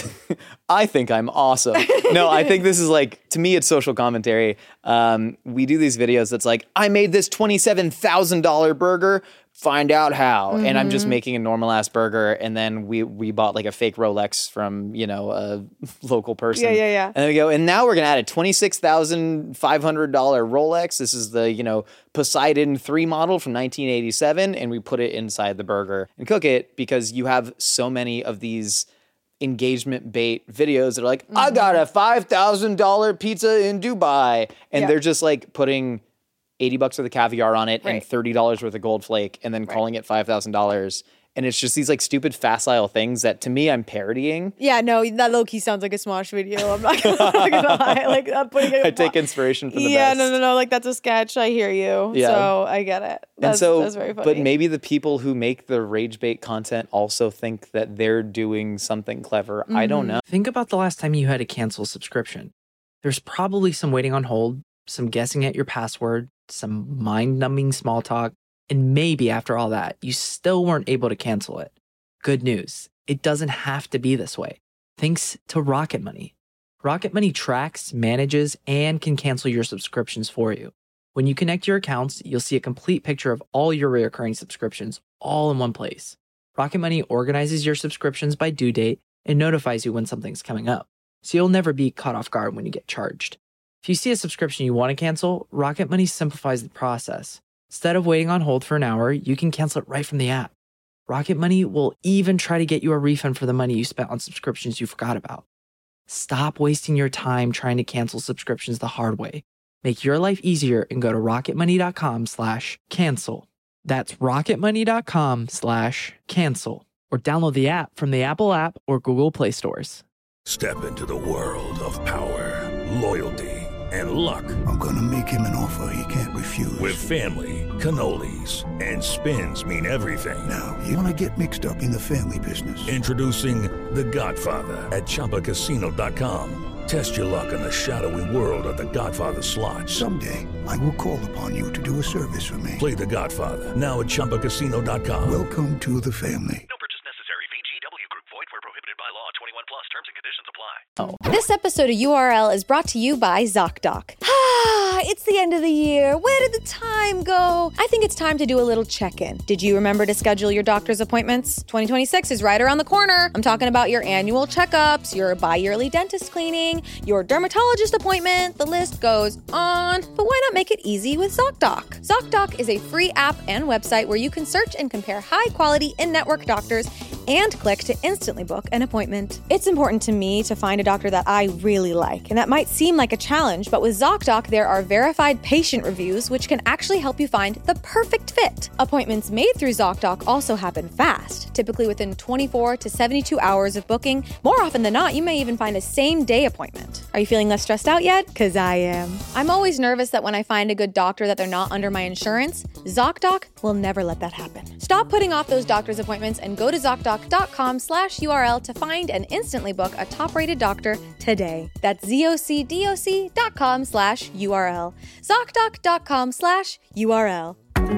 I think I'm awesome. No, I think this is like, to me, it's social commentary. Um, we do these videos that's like, I made this twenty-seven thousand dollars burger. Find out how. Mm-hmm. And I'm just making a normal ass burger. And then we we bought like a fake Rolex from, you know, a local person. Yeah, yeah, yeah. And then we go, and now we're going to add a twenty-six thousand five hundred dollars Rolex. This is the, you know, Poseidon three model from nineteen eighty-seven. And we put it inside the burger and cook it because you have so many of these engagement bait videos that are like, mm-hmm. I got a five thousand dollars pizza in Dubai. And yeah. they're just like putting eighty bucks worth of caviar on it right. and thirty dollars worth of gold flake and then right. calling it five thousand dollars. And it's just these like stupid facile things that to me I'm parodying. Yeah, no, that low key sounds like a Smosh video. I'm not gonna, I'm not gonna lie. Like I'm putting a, I take inspiration from the yeah, best. no, no, no. Like that's a sketch. I hear you. Yeah. So I get it. That's, and so, that's very funny. But maybe the people who make the rage bait content also think that they're doing something clever. Mm-hmm. I don't know. Think about the last time you had to cancel a subscription. There's probably some waiting on hold, some guessing at your password, some mind-numbing small talk, and maybe after all that, you still weren't able to cancel it. Good news, it doesn't have to be this way. Thanks to Rocket Money. Rocket Money tracks, manages, and can cancel your subscriptions for you. When you connect your accounts, you'll see a complete picture of all your recurring subscriptions all in one place. Rocket Money organizes your subscriptions by due date and notifies you when something's coming up, so you'll never be caught off guard when you get charged. If you see a subscription you want to cancel, Rocket Money simplifies the process. Instead of waiting on hold for an hour, you can cancel it right from the app. Rocket Money will even try to get you a refund for the money you spent on subscriptions you forgot about. Stop wasting your time trying to cancel subscriptions the hard way. Make your life easier and go to rocketmoney.com slash cancel. That's rocketmoney.com slash cancel. Or download the app from the Apple app or Google Play stores. Step into the world of power, loyalty, and luck. I'm gonna make him an offer he can't refuse. With family, cannolis, and spins mean everything. Now, you wanna get mixed up in the family business. Introducing The Godfather at Chumba Casino dot com. Test your luck in the shadowy world of The Godfather slot. Someday, I will call upon you to do a service for me. Play The Godfather now at Chumba Casino dot com. Welcome to the family. No purchase necessary. V G W Group. Void where prohibited by law. twenty-one plus. Terms and conditions apply. This episode of U R L is brought to you by ZocDoc. Ah, it's the end of the year. Where did the time go? I think it's time to do a little check-in. Did you remember to schedule your doctor's appointments? twenty twenty-six is right around the corner. I'm talking about your annual checkups, your bi-yearly dentist cleaning, your dermatologist appointment. The list goes on. But why not make it easy with ZocDoc? ZocDoc is a free app and website where you can search and compare high-quality in-network doctors and click to instantly book an appointment. It's important to me to find a doctor that I really like, and that might seem like a challenge, but with ZocDoc, there are verified patient reviews, which can actually help you find the perfect fit. Appointments made through ZocDoc also happen fast, typically within twenty-four to seventy-two hours of booking. More often than not, you may even find a same-day appointment. Are you feeling less stressed out yet? Because I am. I'm always nervous that when I find a good doctor that they're not under my insurance. ZocDoc will never let that happen. Stop putting off those doctor's appointments and go to ZocDoc.com slash URL to find and instantly book a top-rated doctor today. That's ZocDoc dot com slash URL. ZocDoc.com slash URL.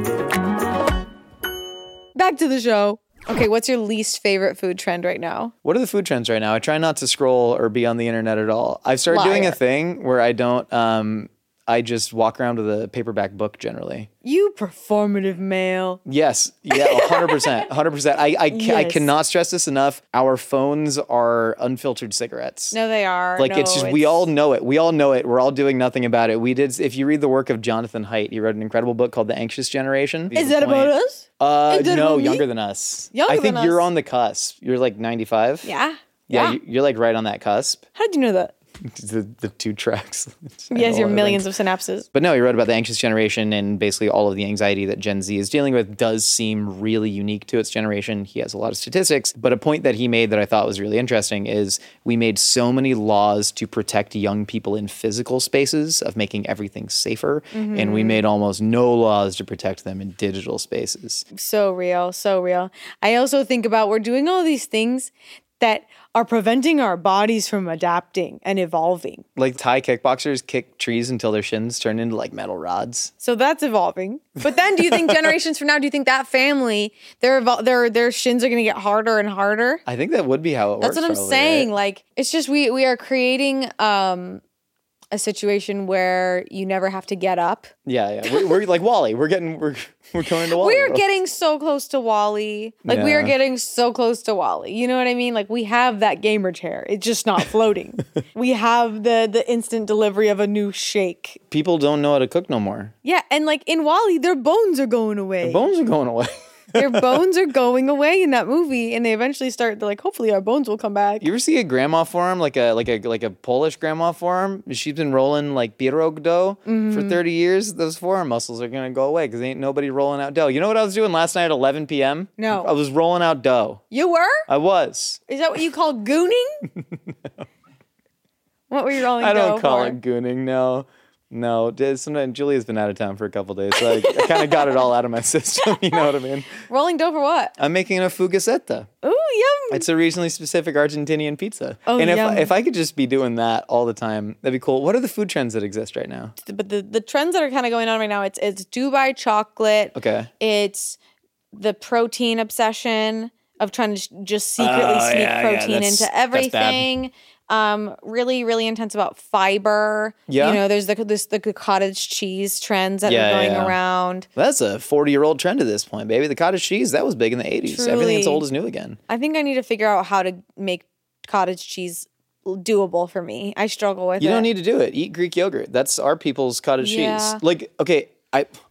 Back to the show. Okay, what's your least favorite food trend right now? What are the food trends right now? I try not to scroll or be on the internet at all. I've started doing Liar. a thing where I don't, um, I just walk around with a paperback book generally. You performative male. Yes. Yeah, one hundred percent. one hundred percent. I, I, ca- I Yes. cannot stress this enough. Our phones are unfiltered cigarettes. No, they are. Like, No, it's just, we all know it. We all know it. We're all doing nothing about it. We did, if you read the work of Jonathan Haidt, he wrote an incredible book called The Anxious Generation. Is that about us? Uh, Is that no, about me? younger than us. Younger I think than you're us. on the cusp. You're like ninety-five. Yeah. Yeah, Yeah. you- you're like right on that cusp. How did you know that? The, the two tracks. Yes, your All the millions things. of synapses. But no, he wrote about the anxious generation and basically all of the anxiety that Gen Z is dealing with does seem really unique to its generation. He has a lot of statistics, but a point that he made that I thought was really interesting is we made so many laws to protect young people in physical spaces of making everything safer, Mm-hmm. and we made almost no laws to protect them in digital spaces. So real, so real. I also think about we're doing all these things that are preventing our bodies from adapting and evolving. Like Thai kickboxers kick trees until their shins turn into like metal rods. So that's evolving. But then do you think generations from now, do you think that family, their evol- their their shins are going to get harder and harder? I think that would be how it That's works. what I'm probably, saying. right? Like, it's just we we are creating um a situation where you never have to get up. Yeah, yeah. We're, we're like Wally. We're getting we're we're going to Wally. We are bro. getting so close to Wally. Like, we are Yeah. getting so close to Wally. You know what I mean? Like, we have that gamer chair. It's just not floating. We have the the instant delivery of a new shake. People don't know how to cook no more. Yeah, and like in Wally, their bones are going away. The bones are going away. Their bones are going away in that movie, and they eventually start. They're like, hopefully, our bones will come back. You ever see a grandma forum, like a like a like a Polish grandma forum? She's been rolling like pierog dough Mm-hmm. for thirty years. Those forearm muscles are gonna go away because ain't nobody rolling out dough. You know what I was doing last night at eleven p.m.? No. I was rolling out dough. You were? I was. Is that what you call gooning? What were you rolling I don't dough call for? it gooning. No, no. Did- Sometimes Julia's been out of town for a couple days, so I, I kind of got it all out of my system. You know what I mean? Rolling dough for what? I'm making a fugacetta. Ooh, yum. It's a regionally specific Argentinian pizza. Oh, and if yum. if I could just be doing that all the time, that'd be cool. What are the food trends that exist right now? But the, the trends that are kind of going on right now, it's it's Dubai chocolate. Okay. It's the protein obsession of trying to sh- just secretly Oh, sneak yeah, yeah, protein that's- into that's bad. everything. Um, really, really intense about fiber. Yeah. You know, there's the this the cottage cheese trends that Yeah, are going yeah. around. That's a forty-year-old trend at this point, baby. The cottage cheese, that was big in the eighties. Everything that's Truly. old is new again. I think I need to figure out how to make cottage cheese doable for me. I struggle with You it. don't need to do it. Eat Greek yogurt. That's our people's cottage Yeah. cheese. Like, okay, I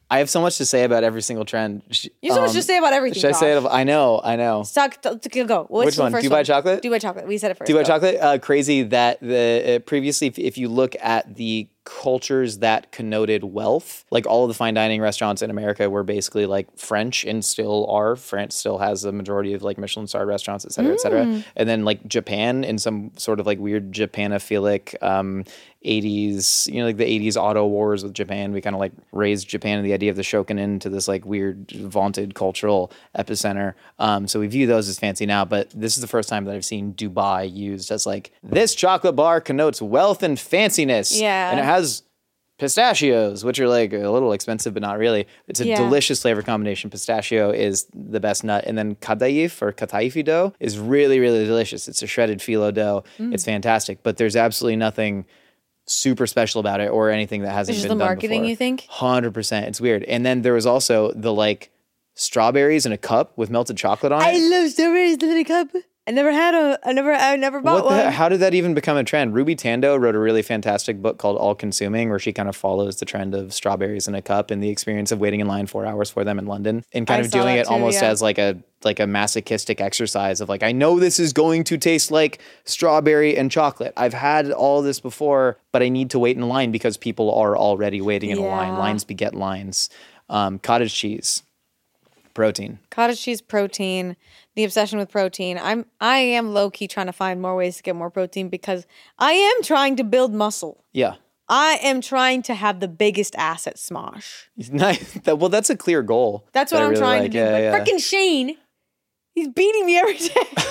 I have so much to say about every single trend. You have so much to say about everything. Should I say it? Josh. I know, I know. Suck, t- go. What's Which the one? first Dubai chocolate? Dubai chocolate. We said it first. Dubai go. chocolate. Uh, crazy that the uh, previously, if, if you look at the cultures that connoted wealth, like all of the fine dining restaurants in America were basically like French and still are. France still has a majority of like Michelin star restaurants, et cetera, et cetera. Mm. And then like Japan in some sort of like weird Japanophilic um, eighties, you know, like the eighties auto wars with Japan. We kind of like raised Japan and the idea of the shokunin into this like weird vaunted cultural epicenter. Um, so we view those as fancy now, but this is the first time that I've seen Dubai used as like, this chocolate bar connotes wealth and fanciness. Yeah. And it has pistachios, which are like a little expensive, but not really. It's a Yeah. delicious flavor combination. Pistachio is the best nut. And then kadayif or kataifi dough is really, really delicious. It's a shredded phyllo dough. Mm. It's fantastic, but there's absolutely nothing super special about it or anything that hasn't It's just been the done marketing, before. you think? one hundred percent. It's weird. And then there was also the like strawberries in a cup with melted chocolate on it. I love strawberries in a cup. I never had a. I never. I never bought What the, one. how did that even become a trend? Ruby Tando wrote a really fantastic book called All Consuming, where she kind of follows the trend of strawberries in a cup and the experience of waiting in line four hours for them in London, and kind I of saw doing that it too, almost yeah. as like a like a masochistic exercise of like, I know this is going to taste like strawberry and chocolate. I've had all this before, but I need to wait in line because people are already waiting in a line. Yeah. Lines beget lines. Um, cottage cheese, protein. Cottage cheese, protein. The obsession with protein. I'm. I am low key trying to find more ways to get more protein because I am trying to build muscle. Yeah. I am trying to have the biggest ass at Smosh. Nice. That- Well, that's a clear goal. That's that what I I'm really trying like. to do. Yeah, but yeah. freaking Shane, he's beating me every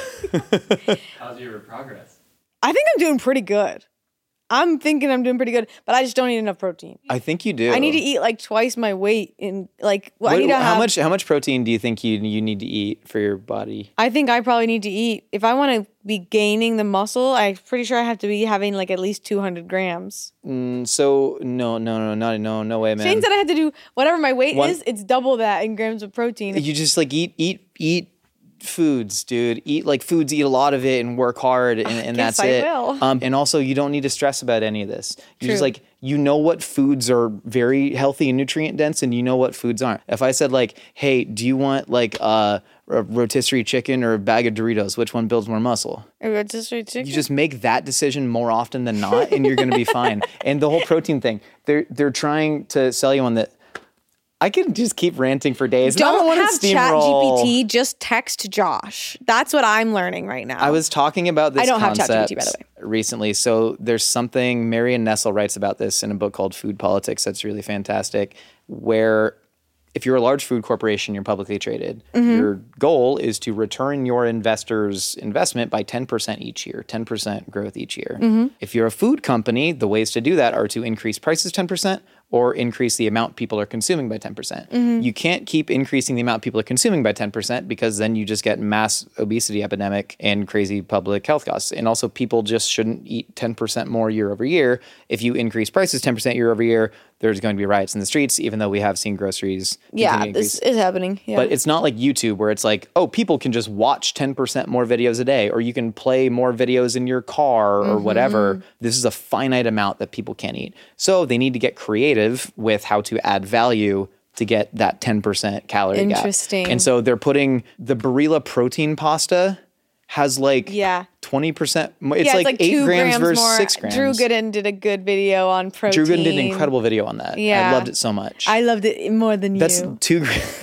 day. How's your progress? I think I'm doing pretty good. I'm thinking I'm doing pretty good, but I just don't eat enough protein. I think you do. I need to eat like twice my weight in like. Well, I What- need to how have, much? How much protein do you think you you need to eat for your body? I think I probably need to eat if I want to be gaining the muscle. I'm pretty sure I have to be having like at least two hundred grams. Mm, so no, no, no, no, no, no way, man. Shane said I had to do whatever my weight One- is. It's double that in grams of protein. You just like eat, eat, eat foods, dude. Eat like foods, eat a lot of it, and work hard, and, and guess that's I it. will. Um, and also, you don't need to stress about any of this. You just True. like you know what foods are very healthy and nutrient dense, and you know what foods aren't. If I said like, hey, do you want like uh, a rotisserie chicken or a bag of Doritos? Which one builds more muscle? A rotisserie chicken. You just make that decision more often than not, and you're going to be fine. And the whole protein thing, they're they're trying to sell you on that. I can just keep ranting for days. and I Don't wanna have Chat steamroll. G P T. Just text Josh. That's what I'm learning right now. I was talking about this I don't have concept ChatGPT, by the way. recently. So there's something, Marion Nessel writes about this in a book called Food Politics that's really fantastic, where if you're a large food corporation, you're publicly traded, Mm-hmm. your goal is to return your investors' investment by ten percent each year, ten percent growth each year. Mm-hmm. If you're a food company, the ways to do that are to increase prices ten percent or increase the amount people are consuming by ten percent. Mm-hmm. You can't keep increasing the amount people are consuming by ten percent because then you just get mass obesity epidemic and crazy public health costs. And also people just shouldn't eat ten percent more year over year. If you increase prices ten percent year over year, there's going to be riots in the streets, even though we have seen groceries yeah, continue to this increase. is happening. Yeah. But it's not like YouTube where it's like, oh, people can just watch ten percent more videos a day, or you can play more videos in your car or Mm-hmm. whatever. This is a finite amount that people can't eat. So they need to get creative with how to add value to get that ten percent calorie gap. Interesting. And so they're putting the Barilla protein pasta has like Yeah. twenty percent. It's, yeah, like, it's like eight two grams, grams versus more. six grams. Drew Gooden did a good video on protein. Drew Gooden did an incredible video on that. Yeah. I loved it so much. I loved it more than That's you. two grams.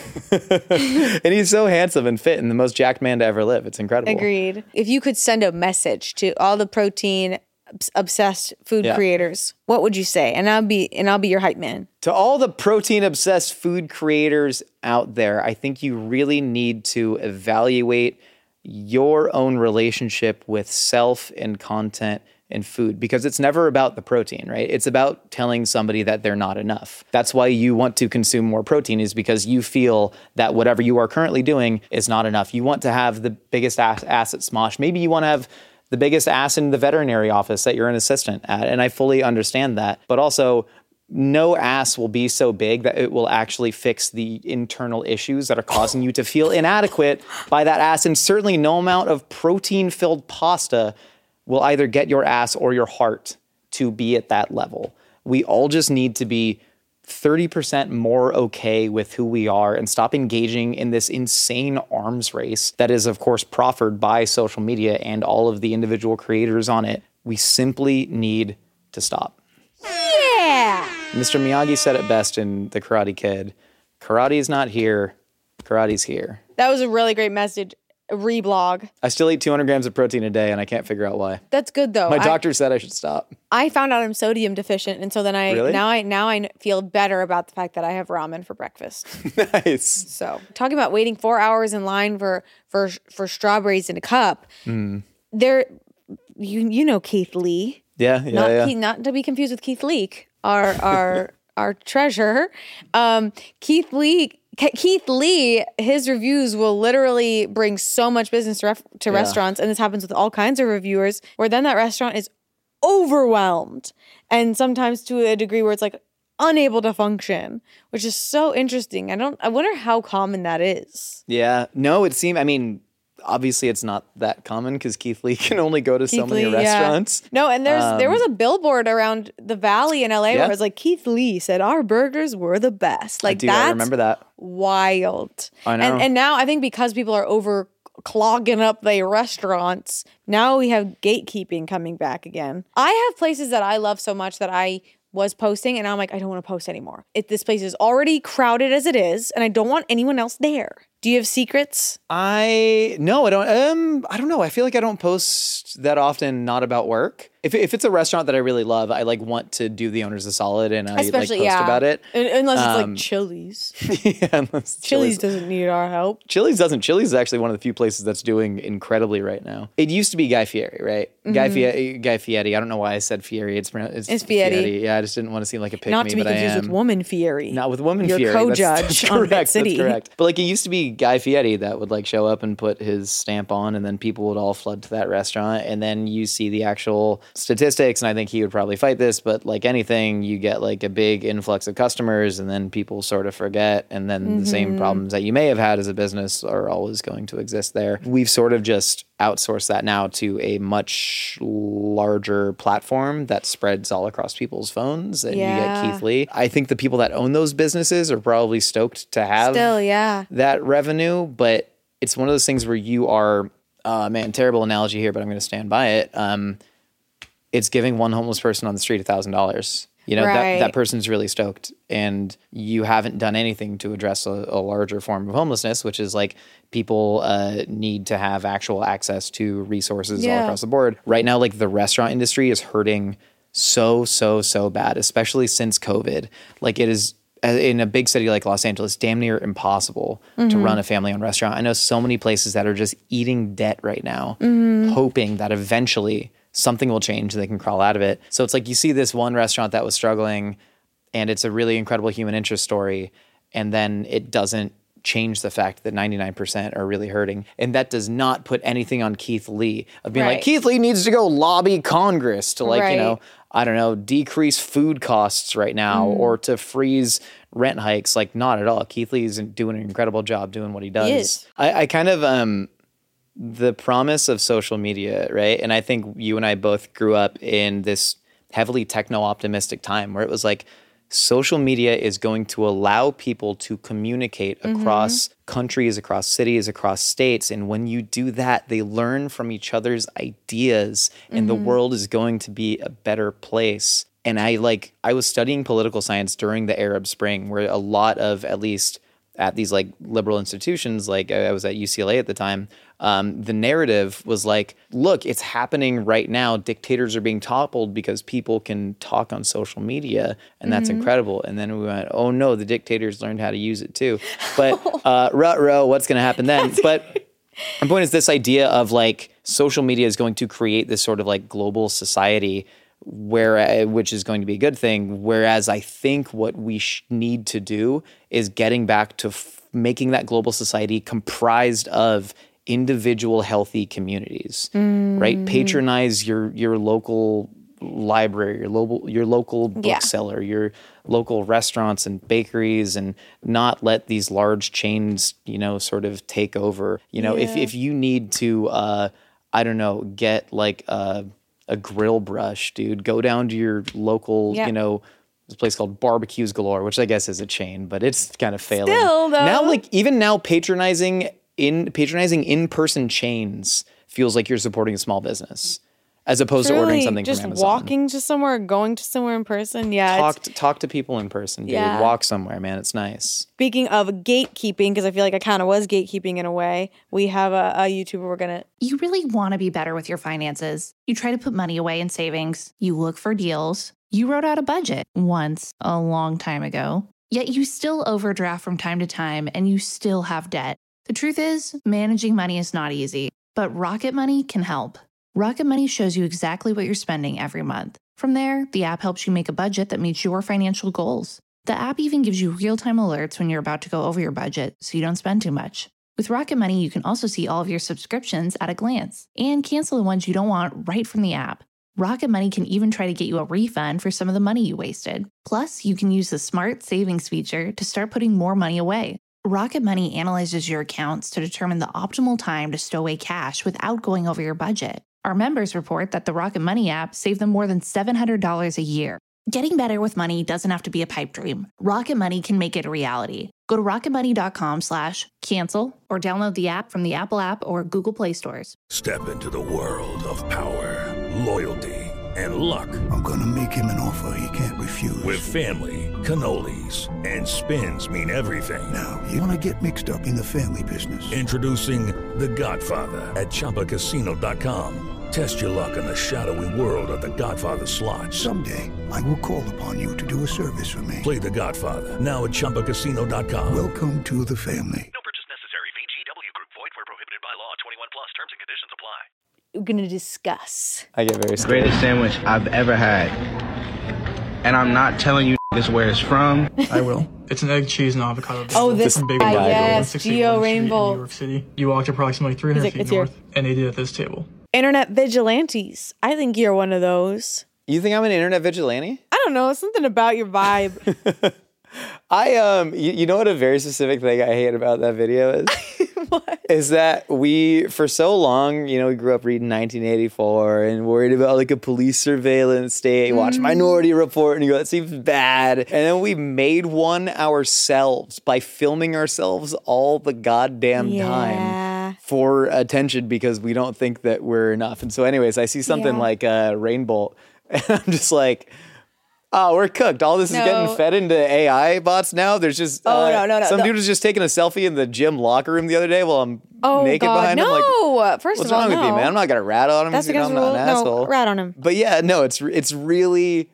And he's so handsome and fit and the most jacked man to ever live. It's incredible. Agreed. If you could send a message to all the protein obs- obsessed food Yeah. creators, what would you say? And I'll be and I'll be your hype man. To all the protein obsessed food creators out there, I think you really need to evaluate your own relationship with self and content and food, because it's never about the protein, right? It's about telling somebody that they're not enough. That's why you want to consume more protein, is because you feel that whatever you are currently doing is not enough. You want to have the biggest ass, ass at Smosh. Maybe you want to have the biggest ass in the veterinary office that you're an assistant at. And I fully understand that. But also, no ass will be so big that it will actually fix the internal issues that are causing you to feel inadequate by that ass. And certainly no amount of protein-filled pasta will either get your ass or your heart to be at that level. We all just need to be thirty percent more okay with who we are and stop engaging in this insane arms race that is, of course, proffered by social media and all of the individual creators on it. We simply need to stop. Yeah. Mister Miyagi said it best in The Karate Kid. Karate is not here. Karate's here. That was a really great message. Reblog. I still eat two hundred grams of protein a day, and I can't figure out why. That's good though. My I, doctor said I should stop. I found out I'm sodium deficient, and so then I Really? now I now I feel better about the fact that I have ramen for breakfast. Nice. So talking about waiting four hours in line for for for strawberries in a cup. Mm. There, you you know Keith Lee. Yeah, yeah, not yeah. Keith, not to be confused with Keith Leak, our our our treasurer. Um, Keith Lee. Keith Lee, his reviews will literally bring so much business to, ref- to Yeah. restaurants, and this happens with all kinds of reviewers, where then that restaurant is overwhelmed, and sometimes to a degree where it's like unable to function, which is so interesting. I don't. I wonder how common that is. Yeah. No, it seemed, I mean, obviously it's not that common because Keith Lee can only go to so Keith many Lee, yeah. restaurants. No, and there's there Um, was a billboard around the valley in L A Yeah. where it was like Keith Lee said our burgers were the best. Like I do, that's I remember that. wild. I know. And and now I think because people are over clogging up their restaurants, now we have gatekeeping coming back again. I have places that I love so much that I was posting, and I'm like, I don't want to post anymore. It, this place is already crowded as it is, and I don't want anyone else there. Do you have secrets? I no, I don't. Um, I don't know. I feel like I don't post that often. Not about work. If if it's a restaurant that I really love, I like want to do the owners a solid, and I Especially, like post yeah. about it. Un- Unless it's Um, like Chili's. yeah, unless Chili's Chili's doesn't need our help. Chili's doesn't. Chili's is actually one of the few places that's doing incredibly right now. It used to be Guy Fieri, right? Guy Fieri. Guy Fieri. I don't know why I said Fieri. It's pronounced- it's, It's Fieri. Yeah, I just didn't want to seem like a pick Not me, to be but I confused am. with Woman Fieri. Not with Woman Your Fury. co-judge That's, that's on correct. Bit City. That's correct. But like it used to be Guy Fieri that would like show up and put his stamp on, and then people would all flood to that restaurant. And then you see the actual statistics, and I think he would probably fight this, but like anything, you get like a big influx of customers, and then people sort of forget, and then Mm-hmm. the same problems that you may have had as a business are always going to exist there. We've sort of just outsourced that now to a much larger platform that spreads all across people's phones, and Yeah. you get Keith Lee. I think the people that own those businesses are probably stoked to have Still, yeah. that revenue, but it's one of those things where you are, uh, man, terrible analogy here, but I'm going to stand by it. Um, it's giving one homeless person on the street a thousand dollars. You know, Right. that, that person's really stoked, and you haven't done anything to address a, a larger form of homelessness, which is like people uh, need to have actual access to resources all Yeah. across the board. Right now, like the restaurant industry is hurting so, so, so bad, especially since COVID. Like it is, uh, in a big city like Los Angeles, damn near impossible to run a family-owned restaurant. I know so many places that are just eating debt right now, hoping that eventually something will change and they can crawl out of it. So it's like you see this one restaurant that was struggling, and it's a really incredible human interest story, and then it doesn't change the fact that ninety-nine percent are really hurting. And that does not put anything on Keith Lee of being Right. like, Keith Lee needs to go lobby Congress to like, Right. you know, I don't know, decrease food costs right now Mm. or to freeze rent hikes. Like, not at all. Keith Lee's doing an incredible job doing what he does. is. I, I kind of, um, the promise of social media, right? And I think you and I both grew up in this heavily techno-optimistic time where it was like, social media is going to allow people to communicate across countries, across cities, across states. And when you do that, they learn from each other's ideas, and the world is going to be a better place. And I like, I was studying political science during the Arab Spring, where a lot of, at least at these like liberal institutions, like I was at U C L A at the time, um, the narrative was like, look, it's happening right now. Dictators are being toppled because people can talk on social media, and that's incredible. And then we went, oh no, the dictators learned how to use it too. But uh, ruh-roh, what's going to happen then? But my point is this idea of like social media is going to create this sort of like global society where uh, which is going to be a good thing. Whereas I think what we sh- need to do is getting back to f- making that global society comprised of individual healthy communities, right? Patronize your your local library, your local your local Yeah. bookseller, your local restaurants and bakeries, and not let these large chains, you know, sort of take over. You know, if Yeah. if you need to, uh, I don't know, get like a a grill brush, dude, go down to your local, Yeah. you know, There's a place called Barbecues Galore, which I guess is a chain, but it's kind of failing. Still, though. Now, like, even now, patronizing in patronizing in-person chains feels like you're supporting a small business, as opposed Truly, to ordering something just from Amazon. walking to somewhere, going to somewhere in person. Yeah. Talk it's- to, talk to people in person, dude. Yeah. Walk somewhere, man. It's nice. Speaking of gatekeeping, because I feel like I kind of was gatekeeping in a way, we have a, a YouTuber we're going to... You really want to be better with your finances. You try to put money away in savings. You look for deals. You wrote out a budget once a long time ago. Yet you still overdraft from time to time and you still have debt. The truth is, managing money is not easy, but Rocket Money can help. Rocket Money shows you exactly what you're spending every month. From there, the app helps you make a budget that meets your financial goals. The app even gives you real-time alerts when you're about to go over your budget so you don't spend too much. With Rocket Money, you can also see all of your subscriptions at a glance and cancel the ones you don't want right from the app. Rocket Money can even try to get you a refund for some of the money you wasted. Plus, you can use the Smart Savings feature to start putting more money away. Rocket Money analyzes your accounts to determine the optimal time to stow away cash without going over your budget. Our members report that the Rocket Money app saved them more than seven hundred dollars a year. Getting better with money doesn't have to be a pipe dream. Rocket Money can make it a reality. Go to rocketmoney.com slash cancel or download the app from the Apple app or Google Play stores. Step into the world of power, loyalty, and luck. I'm gonna make him an offer he can't refuse. With family, cannolis, and spins mean everything. Now, you wanna get mixed up in the family business. Introducing The Godfather at Chumba Casino dot com. Test your luck in the shadowy world of The Godfather slot. Someday, I will call upon you to do a service for me. Play The Godfather now at Chumba Casino dot com. Welcome to the family. No purchase necessary. V G W Group. Void where prohibited by law. twenty-one plus. Terms and conditions apply. We're going to discuss. I get very scared. Greatest sandwich I've ever had. And I'm not telling you this where it's from. I will. It's an egg, cheese, and avocado bagel. Oh, this from guy, Bagel Bible, yes, one sixty-one Geo Street Rainbow. in New York City. You walked approximately three hundred It's feet it's here. north, and they did at this table. Internet vigilantes. I think you're one of those. You think I'm an internet vigilante? I don't know. Something about your vibe. I um, you, you know what a very specific thing I hate about that video is? What? Is that we, for so long, you know, we grew up reading nineteen eighty-four and worried about like a police surveillance state, Mm. watch Minority Report, and you go, that seems bad. And then we made one ourselves by filming ourselves all the goddamn Yeah. time for attention because we don't think that we're enough. And so anyways, I see something Yeah. like uh, Rainbolt, and I'm just like, oh, we're cooked. All this is No. getting fed into A I bots now. There's just Oh, uh, no, no, no. some The- dude was just taking a selfie in the gym locker room the other day while I'm Oh, naked God. behind no. him. Like, First what's of all, wrong no. with you, man? I'm not gonna rat on him. That's You know, against I'm the not rule. an No, asshole. rat on him. But yeah, no, it's it's really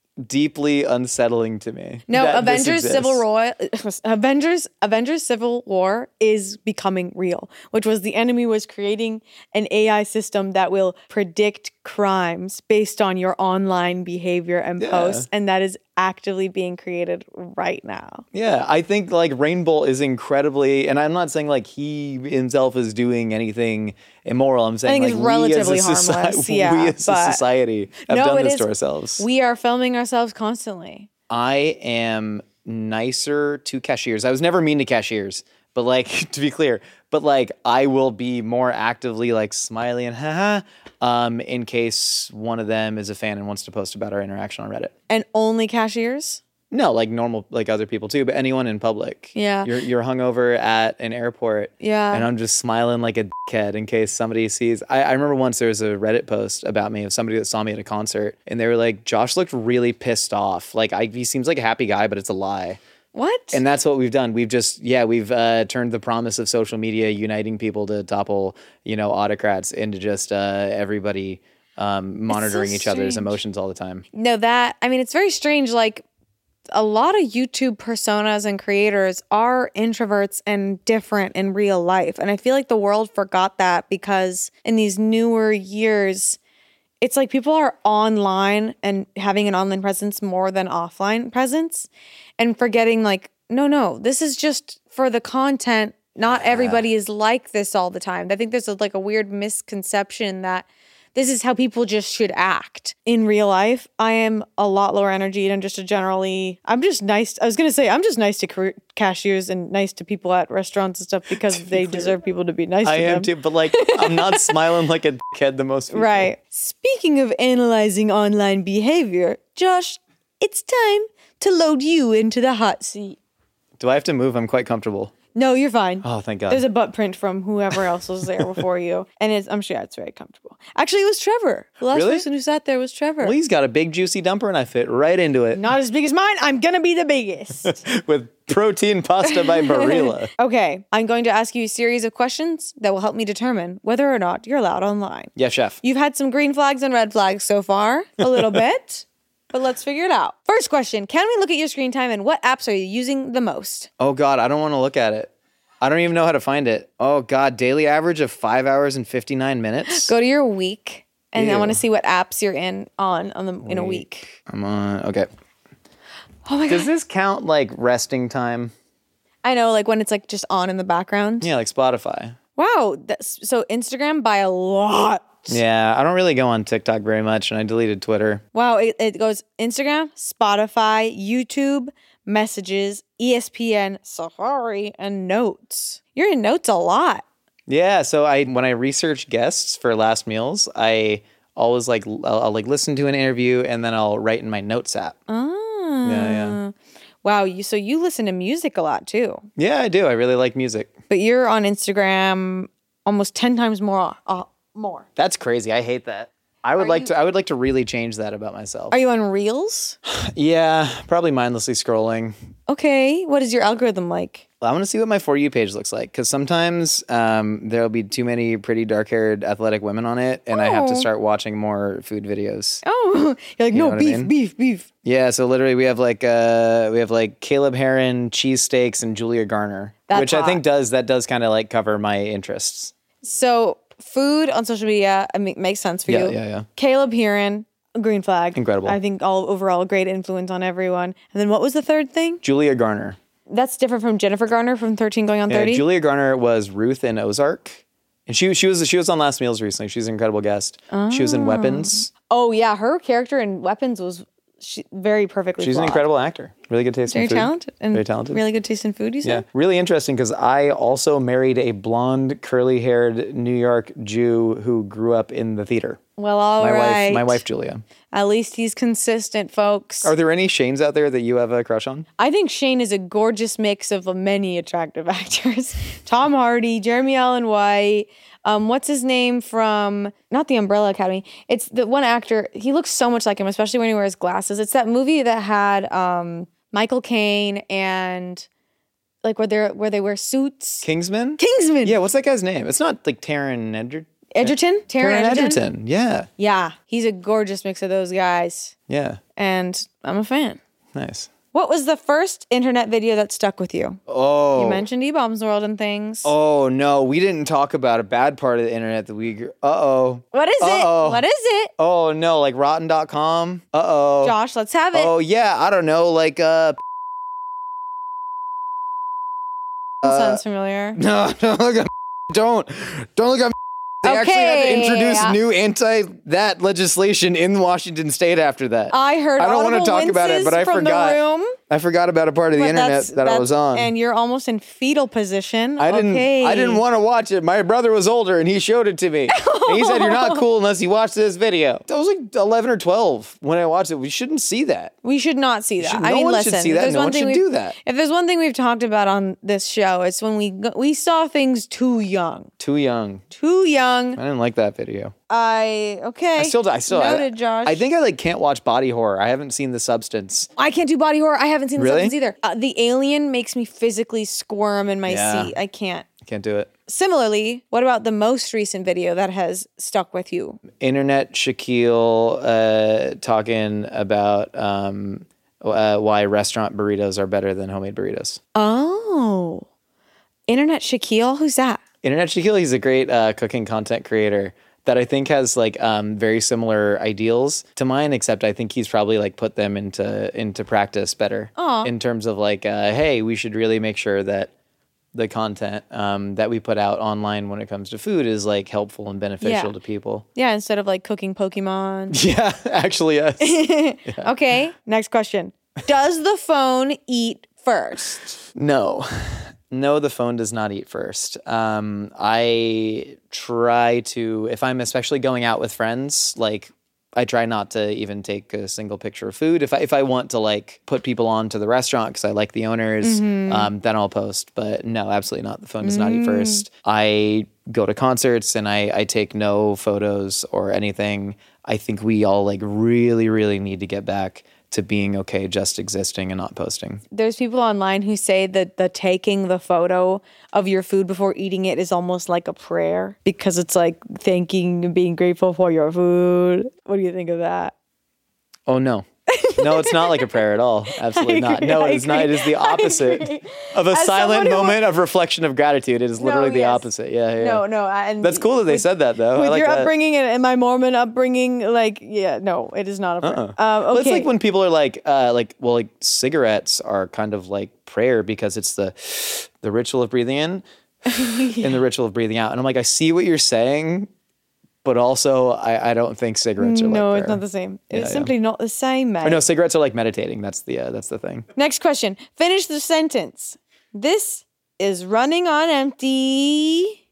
deeply unsettling to me. No, that this Avengers exists. Civil War Avengers Avengers Civil War is becoming real, which was the enemy was creating an A I system that will predict crimes based on your online behavior and Yeah. posts, and that is actively being created right now. Yeah, I think like Rainbolt is incredibly, and I'm not saying like he himself is doing anything immoral. I'm saying think like it's relatively we as a soci- harmless, we yeah, as a but- society have No, done it this is- to ourselves. We are filming ourselves constantly. I am nicer to cashiers. I was never mean to cashiers, but like to be clear, but like I will be more actively like smiley and haha um in case one of them is a fan and wants to post about our interaction on Reddit. And only cashiers? No, like normal like other people too, but anyone in public. Yeah. You're you're hungover at an airport. Yeah. And I'm just smiling like a dickhead in case somebody sees. I, I remember once there was a Reddit post about me of somebody that saw me at a concert and they were like, Josh looked really pissed off. Like I, he seems like a happy guy, but it's a lie. What? And that's what we've done. We've just, yeah, we've uh, turned the promise of social media uniting people to topple, you know, autocrats into just uh, everybody um, monitoring each other's strange. emotions all the time. No, that, I mean, it's very strange. Like, a lot of YouTube personas and creators are introverts and different in real life. And I feel like the world forgot that because in these newer years, it's like people are online and having an online presence more than offline presence and forgetting like, no, no, this is just for the content. Not everybody is like this all the time. I think there's a, like a weird misconception that this is how people just should act in real life. I am a lot lower energy and I'm just a generally, I'm just nice. I was going to say, I'm just nice to career, cashiers and nice to people at restaurants and stuff because they deserve people to be nice I to am them. too, but like, I'm not smiling like a dickhead the most people. Right. Speaking of analyzing online behavior, Josh, it's time to load you into the hot seat. Do I have to move? I'm quite comfortable. No, you're fine. Oh, thank God. There's a butt print from whoever else was there before you. And it's, I'm sure it's very comfortable. Actually, it was Trevor. The last Really? person who sat there was Trevor. Well, he's got a big juicy dumper and I fit right into it. Not as big as mine. I'm going to be the biggest. With protein pasta by Barilla. Okay, I'm going to ask you a series of questions that will help me determine whether or not you're allowed online. Yeah, chef. You've had some green flags and red flags so far, a little bit, but let's figure it out. First question, can we look at your screen time and what apps are you using the most? Oh God, I don't want to look at it. I don't even know how to find it. Oh God, daily average of five hours and fifty-nine minutes. Go to your week, and Ew. I want to see what apps you're in on, on the, in a week. I'm on, okay. Oh my God. Does this count like resting time? I know, like when it's like just on in the background. Yeah, like Spotify. Wow, that's, so Instagram by a lot. Yeah, I don't really go on TikTok very much, and I deleted Twitter. Wow, it, it goes Instagram, Spotify, YouTube, Messages, E S P N, Safari, and Notes. You're in Notes a lot. Yeah, so I when I research guests for last meals, I always like I'll, I'll like listen to an interview and then I'll write in my notes app. Oh. Yeah, yeah. Wow, you so you listen to music a lot too. Yeah, I do. I really like music. But you're on Instagram almost ten times more. Uh, more. That's crazy. I hate that. I would Are like you- to I would like to really change that about myself. Are you on Reels? Yeah, probably mindlessly scrolling. Okay. What is your algorithm like? I want to see what my For You page looks like because sometimes um, there'll be too many pretty dark-haired athletic women on it, and I have to Oh. start watching more food videos. Oh, you're like, You know no, what I beef, mean? beef, beef. Yeah, so literally we have like uh, we have like Caleb Heron, cheesesteaks, and Julia Garner, That's which I think hot. does that does kind of like cover my interests. So food on social media I mean, makes sense for Yeah, you. yeah, yeah. Caleb Heron, green flag. Incredible. I think all overall a great influence on everyone. And then what was the third thing? Julia Garner. That's different from Jennifer Garner from thirteen going on Yeah, thirty. Julia Garner was Ruth in Ozark, and she she was she was on Last Meals recently. She's an incredible guest. She was in Weapons. Oh yeah, her character in Weapons was she, very perfectly. She's an flawed. incredible actor. Really good taste Very in food. talented and Very talented. Really good taste in food. You Yeah, said. really interesting because I also married a blonde, curly-haired New York Jew who grew up in the theater. Well, all my right. wife, my wife Julia. At least he's consistent, folks. Are there any Shanes out there that you have a crush on? I think Shane is a gorgeous mix of many attractive actors. Tom Hardy, Jeremy Allen White. Um, what's his name from, not the Umbrella Academy. It's the one actor, he looks so much like him, especially when he wears glasses. It's that movie that had um, Michael Caine and like where they where they wear suits. Kingsman? Kingsman. Yeah, what's that guy's name? It's not like Taron Edgerton. Edgerton? Taron Taron Edgerton? Edgerton. Yeah. Yeah, he's a gorgeous mix of those guys. Yeah. And I'm a fan. Nice. What was the first internet video that stuck with you? Oh. You mentioned E-Bombs World and things. Oh no, we didn't talk about a bad part of the internet that we. Uh oh. What is Uh-oh. it? What is it? Oh no, like rotten dot com. Uh oh. Josh, let's have it. Oh yeah, I don't know, like uh. That uh, sounds familiar. No, don't look at. Don't, don't look at. They actually had to Okay. introduce new anti-that legislation in Washington State after that. I heard I don't want to audible talk about it, winces but I from forgot. the room. I forgot about a part of the But internet that's- that I that's- was on. And you're almost in fetal position. I didn't. Okay. I didn't want to watch it. My brother was older, and he showed it to me. And he said, "You're not cool unless you watch this video." I was like eleven or twelve when I watched it. We shouldn't see that. We should not see that. should- I no mean, one listen. should see if that. there's No one one thing should we've- do that. If there's one thing we've talked about on this show, it's when we go- we saw things too young. Too young. Too young. I didn't like that video. I okay. I still. I still. noted, I, Josh. I think I like can't watch body horror. I haven't seen The Substance. I can't do body horror. I haven't seen the Really? Substance either. Uh, the Alien makes me physically squirm in my Yeah. seat. I can't. Can't do it. Similarly, what about the most recent video that has stuck with you? Internet Shaquille uh, talking about um, uh, why restaurant burritos are better than homemade burritos. Oh, Internet Shaquille? Who's that? Internet Shaquille, he's a great uh, cooking content creator that I think has like um, very similar ideals to mine, except I think he's probably like put them into into practice better Aw. in terms of like, uh, hey, we should really make sure that the content um, that we put out online when it comes to food is like helpful and beneficial Yeah. to people. Yeah, instead of like cooking Pokemon. Yeah, actually, yes. Okay, next question. Does the phone eat first? No. No, the phone does not eat first. Um, I try to, if I'm especially going out with friends, like I try not to even take a single picture of food. If I if I want to like put people on to the restaurant because I like the owners, Mhm. um, then I'll post. But no, absolutely not. The phone does not eat Mm. first. I go to concerts and I, I take no photos or anything. I think we all like really, really need to get back to being okay just existing and not posting. There's people online who say that the taking the photo of your food before eating it is almost like a prayer because it's like thanking and being grateful for your food. What do you think of that? Oh, no. No, it's not like a prayer at all. Absolutely not. No, it is not. It is the opposite of a As silent someone who- moment of reflection of gratitude. It is literally No, the yes. opposite. Yeah, yeah. No, no. I- And That's cool that they said that, though. I With like your that. upbringing and, and my Mormon upbringing, like, yeah, no, it is not a prayer. Uh-uh. Um, Well, it's okay. like when people are like, uh, like, well, like cigarettes are kind of like prayer because it's the the ritual of breathing in and the ritual of breathing out. And I'm like, I see what you're saying, but also I, I don't think cigarettes are like no, prayer. it's not the same. Yeah, It's yeah. simply not the same, mate. Or no, cigarettes are like meditating. That's the uh, that's the thing. Next question. Finish the sentence. This is running on empty.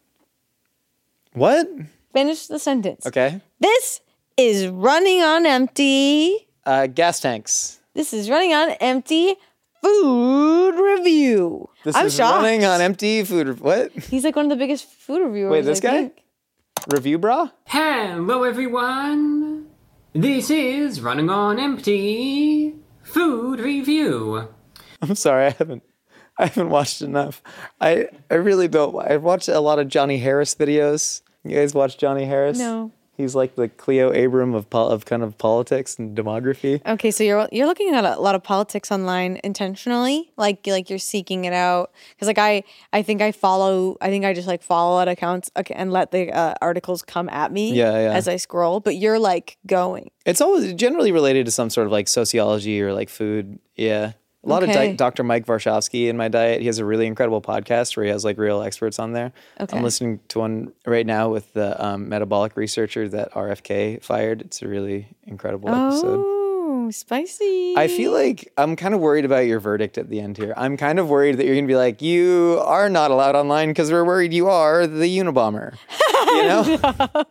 What? Finish the sentence. Okay. This is running on empty. Uh, gas tanks. This is running on empty food review. This I'm is shocked. running on empty food. What? He's like one of the biggest food reviewers. Wait, this I guy? think. Review bra? Hello, everyone. This is Running on Empty Food Review. I'm sorry, I haven't I haven't watched enough. I I really don't. I've watched a lot of Johnny Harris videos. You guys watch Johnny Harris? No. He's like the Cleo Abram of pol- of kind of politics and demography. Okay, so you're you're looking at a lot of politics online intentionally, like like you're seeking it out. Because like I I think I follow I think I just like follow at accounts okay, and let the uh, articles come at me Yeah, yeah. as I scroll. But you're like going. It's always generally related to some sort of like sociology or like food. Yeah. A lot of Okay. di- Doctor Mike Varshavsky in my diet. He has a really incredible podcast where he has like real experts on there. Okay. I'm listening to one right now with the um, metabolic researcher that R F K fired. It's a really incredible episode. Oh, spicy. I feel like I'm kind of worried about your verdict at the end here. I'm kind of worried that you're going to be like, you are not allowed online because we're worried you are the Unabomber. You know?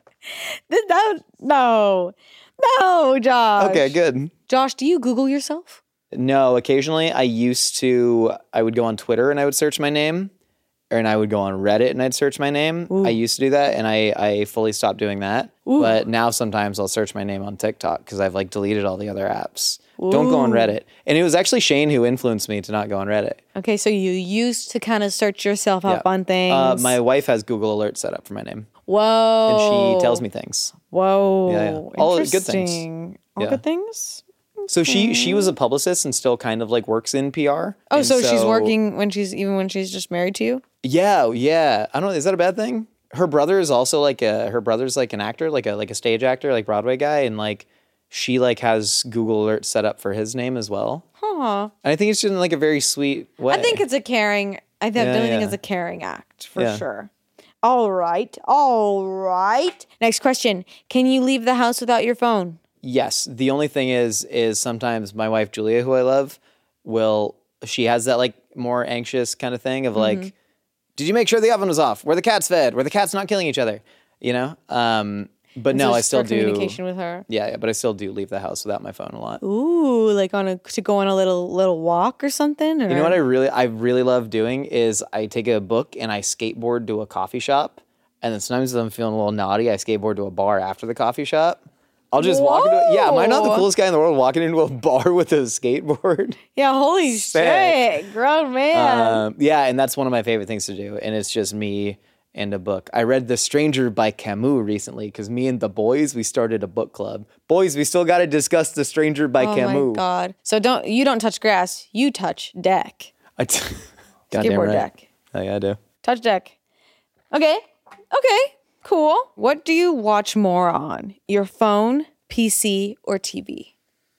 Th- that, no, no, Josh. Okay, good. Josh, do you Google yourself? No, occasionally I used to, I would go on Twitter and I would search my name, and I would go on Reddit and I'd search my name. I used to do that, and I, I fully stopped doing that. Ooh. But now sometimes I'll search my name on TikTok because I've like deleted all the other apps. Don't go on Ooh. Reddit. And it was actually Shane who influenced me to not go on Reddit. Okay, so you used to kind of search yourself up Yeah. on things. Uh, my wife has Google Alerts set up for my name. Whoa. And she tells me things. Whoa. Yeah, yeah. All good things. Interesting. All Yeah. good things? So she she was a publicist and still kind of like works in P R. Oh, And so, she's working when she's even when she's just married to you? Yeah, yeah. I don't know. Is that a bad thing? Her brother is also like a her brother's like an actor, like a like a stage actor, like Broadway guy, and like she like has Google Alerts set up for his name as well. Huh. And I think it's just in like a very sweet way. I think it's a caring I Yeah, definitely think yeah. it's a caring act for Yeah. sure. All right. All right. Next question. Can you leave the house without your phone? Yes. The only thing is, is sometimes my wife Julia, who I love, will she has that like more anxious kind of thing of like, Mhm. did you make sure the oven was off? Were the cats fed? Were the cats not killing each other? You know. Um, but And no, so I it's still for do. communication with her. Yeah, yeah, but I still do leave the house without my phone a lot. Ooh, like on a to go on a little little walk or something? Or? You know what I really, I really love doing is I take a book and I skateboard to a coffee shop, and then sometimes if I'm feeling a little naughty, I skateboard to a bar after the coffee shop. I'll just walk into it. Yeah, am I not the Whoa. coolest guy in the world walking into a bar with a skateboard? Yeah, holy Sick. shit. Grown man. Um, yeah, and that's one of my favorite things to do. And it's just me and a book. I read The Stranger by Camus recently because me and the boys, we started a book club. Boys, we still got to discuss The Stranger by oh Camus. my god. So don't you don't touch grass, you touch deck. I t- Goddamn Skateboard right. deck. Oh, yeah, I do. Touch deck. Okay. Okay. Cool. What do you watch more on? Your phone, P C, or T V?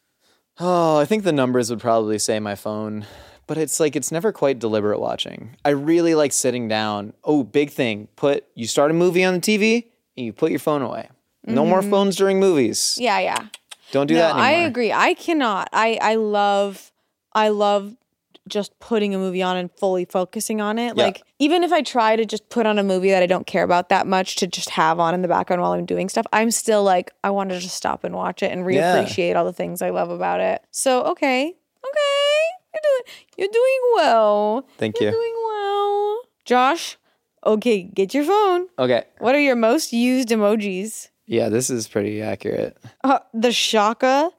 Oh, I think the numbers would probably say my phone, but it's like it's never quite deliberate watching. I really like sitting down. Oh, big thing. Put you start a movie on the T V and you put your phone away. No more Mhm. phones during movies. Yeah, yeah. Don't do no, that anymore. I agree. I cannot. I I love I love just putting a movie on and fully focusing on it. Yeah. Like, even if I try to just put on a movie that I don't care about that much to just have on in the background while I'm doing stuff, I'm still like, I want to just stop and watch it and reappreciate yeah. all the things I love about it. So, okay. Okay. You're doing, you're doing well. Thank you're you. You're doing well. Josh, okay, get your phone. Okay. What are your most used emojis? Yeah, this is pretty accurate. Uh, the shaka,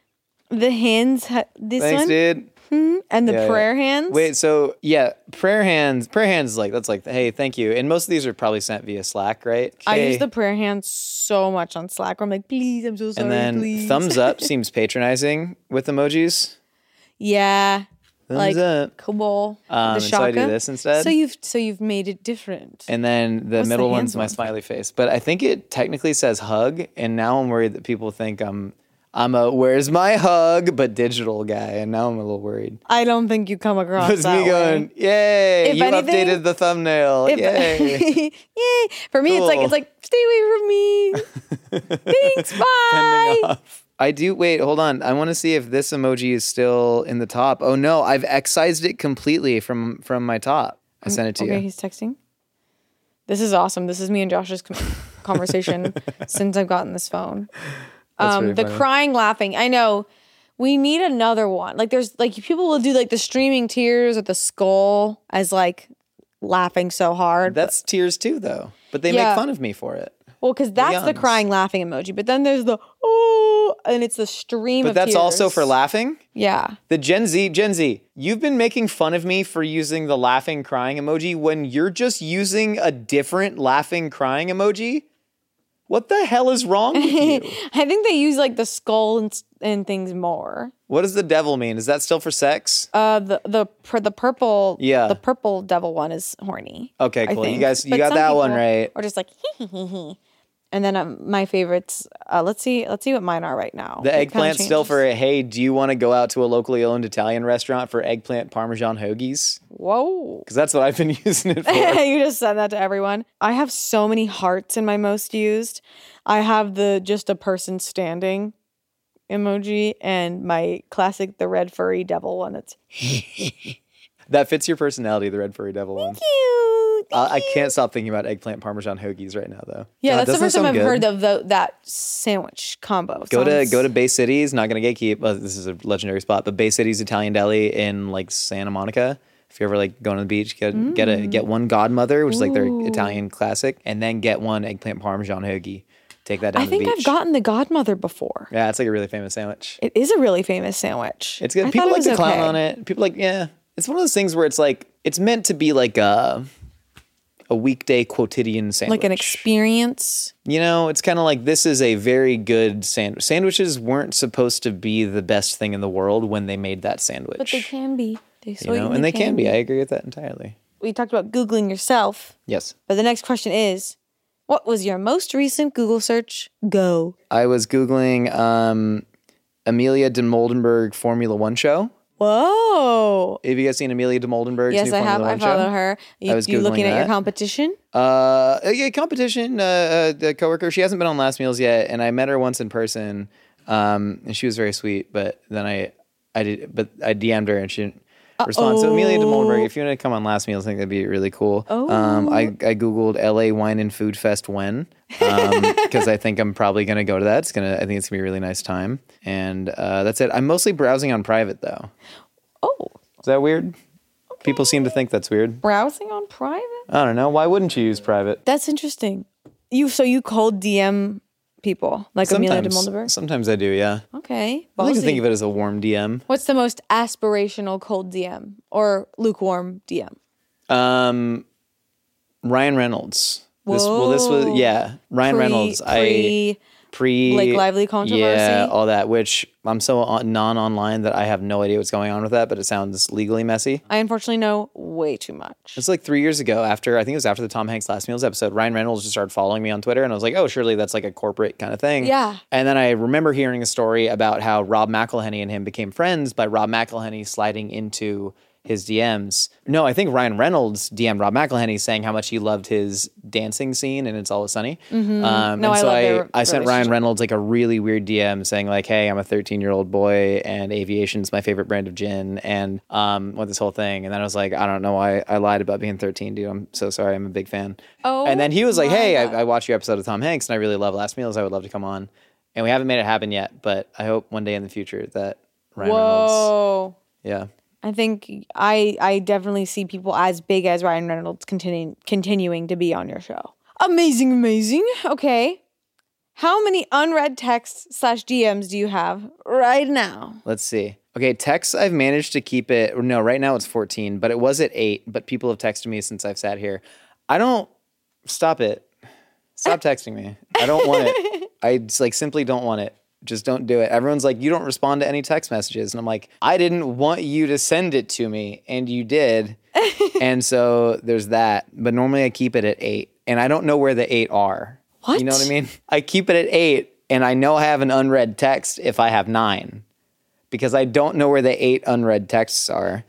the hands, this Thanks, one. dude. Mm-hmm. And the yeah, prayer yeah. hands. Wait, so yeah, prayer hands. Prayer hands is like that's like hey, thank you. And most of these are probably sent via Slack, right? I hey. use the prayer hands so much on Slack. Where I'm like, please, I'm so sorry. And then please. thumbs up seems patronizing with emojis. Yeah. Thumbs like, up. Cool. Um, the so I do this instead. So you've so you've made it different. And then the What's middle the one's hands my one? smiley face. But I think it technically says hug, and now I'm worried that people think I'm I'm a where's my hug but digital guy, and now I'm a little worried. I don't think you come across It's that me going, way. yay! If you anything- updated the thumbnail, If- yay! Yay! For me, it's like Cool. it's like stay away from me. Thanks. Bye. Pending off. I do. Wait, hold on. I want to see if this emoji is still in the top. Oh no, I've excised it completely from from my top. I sent it to Okay, you. he's texting. This is awesome. This is me and Josh's com- conversation since I've gotten this phone. That's Um, really the funny. crying, laughing. I know. We need another one. Like there's like people will do like the streaming tears or the skull as like laughing so hard. That's tears too, though. But they Yeah. make fun of me for it. Well, because that's the honest. crying, laughing emoji. But then there's the oh, and it's the stream But of that's tears. also for laughing. Yeah. The Gen Z, Gen Z, you've been making fun of me for using the laughing crying emoji when you're just using a different laughing crying emoji. What the hell is wrong with you? I think they use like the skull and, and things more. What does the devil mean? Is that still for sex? Uh, the the pr- the purple Yeah. the purple devil one is horny. Okay, I cool. You think. guys, you But got some that one people right. Or just like hee hee hee hee. And then um, my favorites. Uh, let's see. Let's see what mine are right now. The It kinda eggplant's still changes. for a, hey, do you want to go out to a locally owned Italian restaurant for eggplant Parmesan hoagies? Whoa. Because that's what I've been using it for. You just send that to everyone. I have so many hearts in my most used. I have the just a person standing emoji and my classic the red furry devil one. That's That fits your personality, the red furry devil one. Thank you. Uh, I can't stop thinking about eggplant Parmesan hoagies right now, though. Yeah, God, that's the doesn't first it time sound I've good? heard of the, that sandwich combo. Go to Sounds- go to Bay City's, not gonna gatekeep. Well, this is a legendary spot, but Bay City's Italian Deli in like Santa Monica. If you're ever like going to the beach, get get a get one Godmother, which is like their Ooh. Italian classic, and then get one eggplant Parmesan hoagie. Take that down I to the think beach. I've gotten the Godmother before. Yeah, it's like a really famous sandwich. It is a really famous sandwich. It's good. I People thought it like to was clown okay. on it. People like, yeah. It's one of those things where it's like it's meant to be like a a weekday quotidian sandwich. Like an experience. You know, it's kind of like this is a very good sandwich. Sandwiches weren't supposed to be the best thing in the world when they made that sandwich. But they can be. They you certainly know, and they can be. I agree with that entirely. We talked about Googling yourself. Yes. But the next question is, what was your most recent Google search? Go. I was Googling um, Amelia de Moldenberg Formula One show. Whoa. Have you guys seen Amelia de Moldenberg's Yes, new I Formula have. One I follow show? her. You, I was you looking Googling at your that. competition? Uh, yeah, competition. Uh, uh, the coworker. She hasn't been on Last Meals yet, and I met her once in person. Um, and she was very sweet. But then I, I did, but I D M'd her and she didn't respond. So Amelia de Moldenberg, if you want to come on Last Meals, I think that'd be really cool. Oh. Um, I I googled L A Wine and Food Fest when, because I think I'm probably gonna go to that. It's gonna. I think it's gonna be a really nice time. And uh, that's it. I'm mostly browsing on private though. Oh. Is that weird? People seem to think that's weird. Browsing on private? I don't know. Why wouldn't you use private? That's interesting. You so you cold D M people like Amelia de Sometimes- Moldenberg? Sometimes I do, yeah. Okay. I like to ballsy. think of it as a warm D M. What's the most aspirational cold D M or lukewarm D M? Um, Ryan Reynolds. This, well, this was Whoa. yeah, Ryan Pre- Reynolds. I pre- pre Blake Lively controversy? Yeah, all that. Which I'm so on, non-online that I have no idea what's going on with that. But it sounds legally messy. I unfortunately know way too much. It's like three years ago. After I think it was after the Tom Hanks Last Meals episode. Ryan Reynolds just started following me on Twitter, and I was like, oh, surely that's like a corporate kind of thing. Yeah. And then I remember hearing a story about how Rob McElhenney and him became friends by Rob McElhenney sliding into his D Ms. No, I think Ryan Reynolds D M'd Rob McElhenney saying how much he loved his dancing scene in It's Always Sunny. Mhm. Um, No, and I so love I, their I sent Ryan relationship. Reynolds like a really weird D M saying like, hey, I'm a thirteen-year-old boy and aviation's my favorite brand of gin and um, with this whole thing. And then I was like, I don't know why I lied about being thirteen, dude. I'm so sorry. I'm a big fan. Oh, and then he was like, my hey, God. I, I watched your episode of Tom Hanks and I really love Last Meals. I would love to come on. And we haven't made it happen yet, but I hope one day in the future that Ryan Reynolds. Whoa. Yeah. I think I I definitely see people as big as Ryan Reynolds continuing continuing to be on your show. Amazing, amazing. Okay. How many unread texts slash D Ms do you have right now? Let's see. Okay, texts, I've managed to keep it. or No, right now it's fourteen, but it was at eight. But people have texted me since I've sat here. I don't. Stop it. Stop texting me. I don't want it. I just like simply don't want it. Just don't do it. Everyone's like, you don't respond to any text messages. And I'm like, I didn't want you to send it to me. And you did. And so there's that. But normally I keep it at eight. And I don't know where the eight are. What? You know what I mean? I keep it at eight. And I know I have an unread text if I have nine. Because I don't know where the eight unread texts are.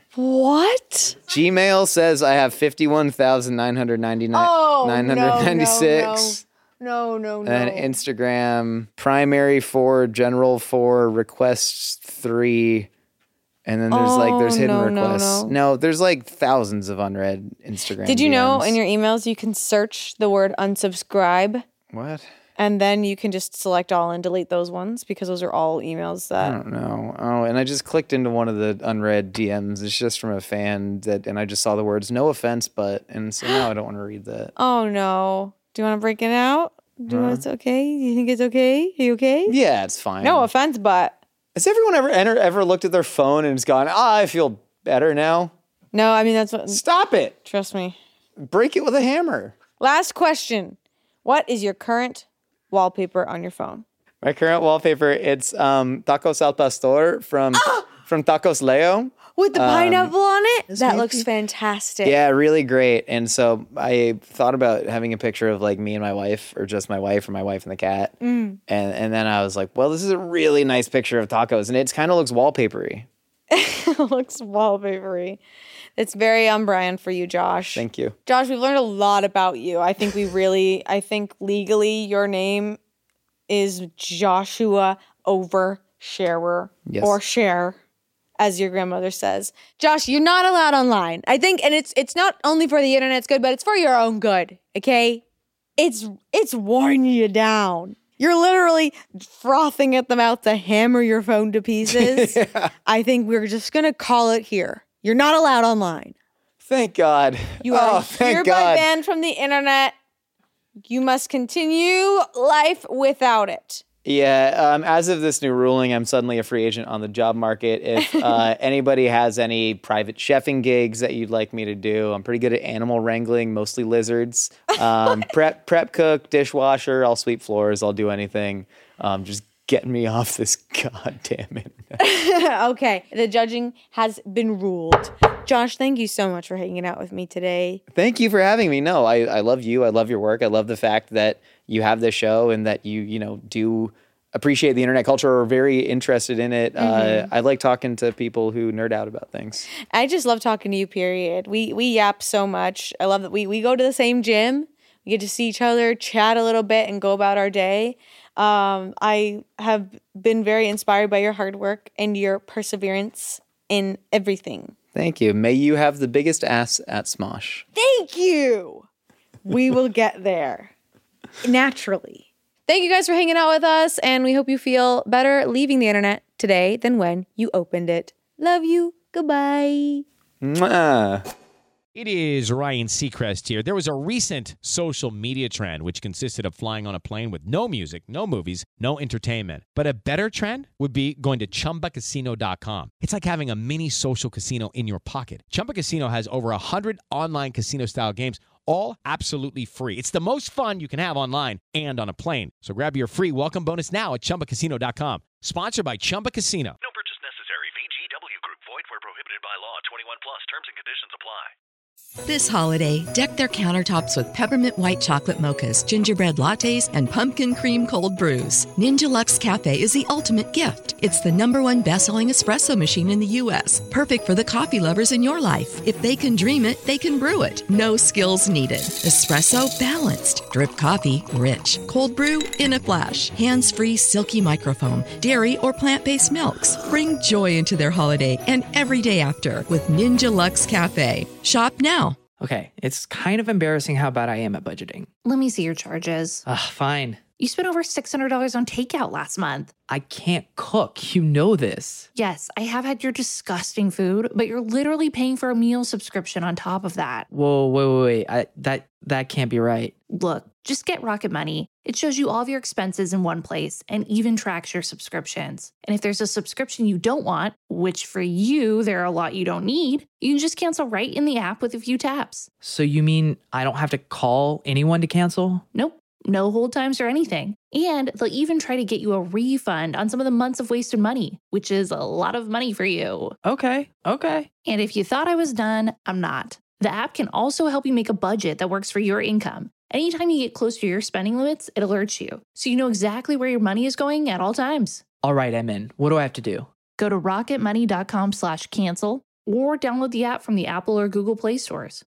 What? Gmail says I have fifty-one thousand nine hundred ninety-nine. Oh, nine hundred ninety-six. No, no, no. And then Instagram, primary four, general four, requests three. And then there's like, there's Oh, hidden no, no, requests. no. No, there's like thousands of unread Instagram Did you know D Ms. in your emails you can search the word unsubscribe What? and then you can just select all and delete those ones because those are all emails I that don't know. Oh, and I just clicked into one of the unread D Ms. It's just from a fan that, and I just saw the words, no offense, but, and so now I don't want to read that. Oh no. Do you want to break it out? Do you Huh? want it's okay? Do you think it's okay? Are you okay? Yeah, it's fine. No offense, but Has everyone ever ever, ever looked at their phone and has gone, ah, I feel better now? no, I mean that's what Stop it. trust me. Break it with a hammer. Last question. What is your current wallpaper on your phone? My current wallpaper, it's um, Tacos al Pastor from from Tacos Leo. With the Um, pineapple on it? That maybe- looks fantastic. Yeah, really great. And so I thought about having a picture of like me and my wife, or just my wife, or my wife and the cat. Mm. And and then I was like, well, this is a really nice picture of tacos, and it kind of looks wallpapery. It looks wallpapery. It's very on brand for you, Josh. Thank you. Josh, we've learned a lot about you. I think we really, I think legally your name is Joshua Oversharer Yes. or Share, as your grandmother says. Josh, you're not allowed online. I think, and it's it's not only for the internet's good, but it's for your own good. Okay, it's it's worn you down. You're literally frothing at the mouth to hammer your phone to pieces. Yeah. I think we're just gonna call it here. You're not allowed online. Thank God. You are oh, thank hereby God. banned from the internet. You must continue life without it. Yeah, um, as of this new ruling, I'm suddenly a free agent on the job market. If uh, anybody has any private chefing gigs that you'd like me to do, I'm pretty good at animal wrangling, mostly lizards. Um, prep, prep cook, dishwasher. I'll sweep floors. I'll do anything. Um, just get me off this goddamn internet. Okay, the judging has been ruled. Josh, thank you so much for hanging out with me today. Thank you for having me. No, I, I love you. I love your work. I love the fact that you have this show and that you, you know, do appreciate the internet culture or are very interested in it. Mhm. Uh, I like talking to people who nerd out about things. I just love talking to you, period. We we yap so much. I love that we, we go to the same gym. We get to see each other, chat a little bit, and go about our day. Um, I have been very inspired by your hard work and your perseverance in everything. Thank you. May you have the biggest ass at Smosh. Thank you. We will get there naturally. Thank you guys for hanging out with us, and we hope you feel better leaving the internet today than when you opened it. Love you. Goodbye. Mwah. It is Ryan Seacrest here. There was a recent social media trend which consisted of flying on a plane with no music, no movies, no entertainment. But a better trend would be going to Chumba Casino dot com. It's like having a mini social casino in your pocket. Chumba Casino has over one hundred online casino-style games, all absolutely free. It's the most fun you can have online and on a plane. So grab your free welcome bonus now at Chumba Casino dot com. Sponsored by Chumba Casino. No purchase necessary. V G W Group. Void where prohibited by law. twenty-one plus. Terms and conditions apply. This holiday, deck their countertops with peppermint white chocolate mochas, gingerbread lattes, and pumpkin cream cold brews. Ninja Luxe Cafe is the ultimate gift. It's the number one best-selling espresso machine in the U S, perfect for the coffee lovers in your life. If they can dream it, they can brew it. No skills needed. Espresso balanced, drip coffee rich, cold brew in a flash, hands-free silky microfoam, dairy or plant-based milks. Bring joy into their holiday and every day after with Ninja Luxe Cafe. Shop now. Okay, it's kind of embarrassing how bad I am at budgeting. Let me see your charges. Ugh, fine. You spent over six hundred dollars on takeout last month. I can't cook. You know this. Yes, I have had your disgusting food, but you're literally paying for a meal subscription on top of that. Whoa, wait, wait, wait. I, that, that can't be right. Look, just get Rocket Money. It shows you all of your expenses in one place and even tracks your subscriptions. And if there's a subscription you don't want, which for you, there are a lot you don't need, you can just cancel right in the app with a few taps. So you mean I don't have to call anyone to cancel? Nope. No hold times or anything. And they'll even try to get you a refund on some of the months of wasted money, which is a lot of money for you. Okay, okay. And if you thought I was done, I'm not. The app can also help you make a budget that works for your income. Anytime you get close to your spending limits, it alerts you, so you know exactly where your money is going at all times. All right, I'm in. What do I have to do? Go to rocketmoney.com slash cancel or download the app from the Apple or Google Play stores.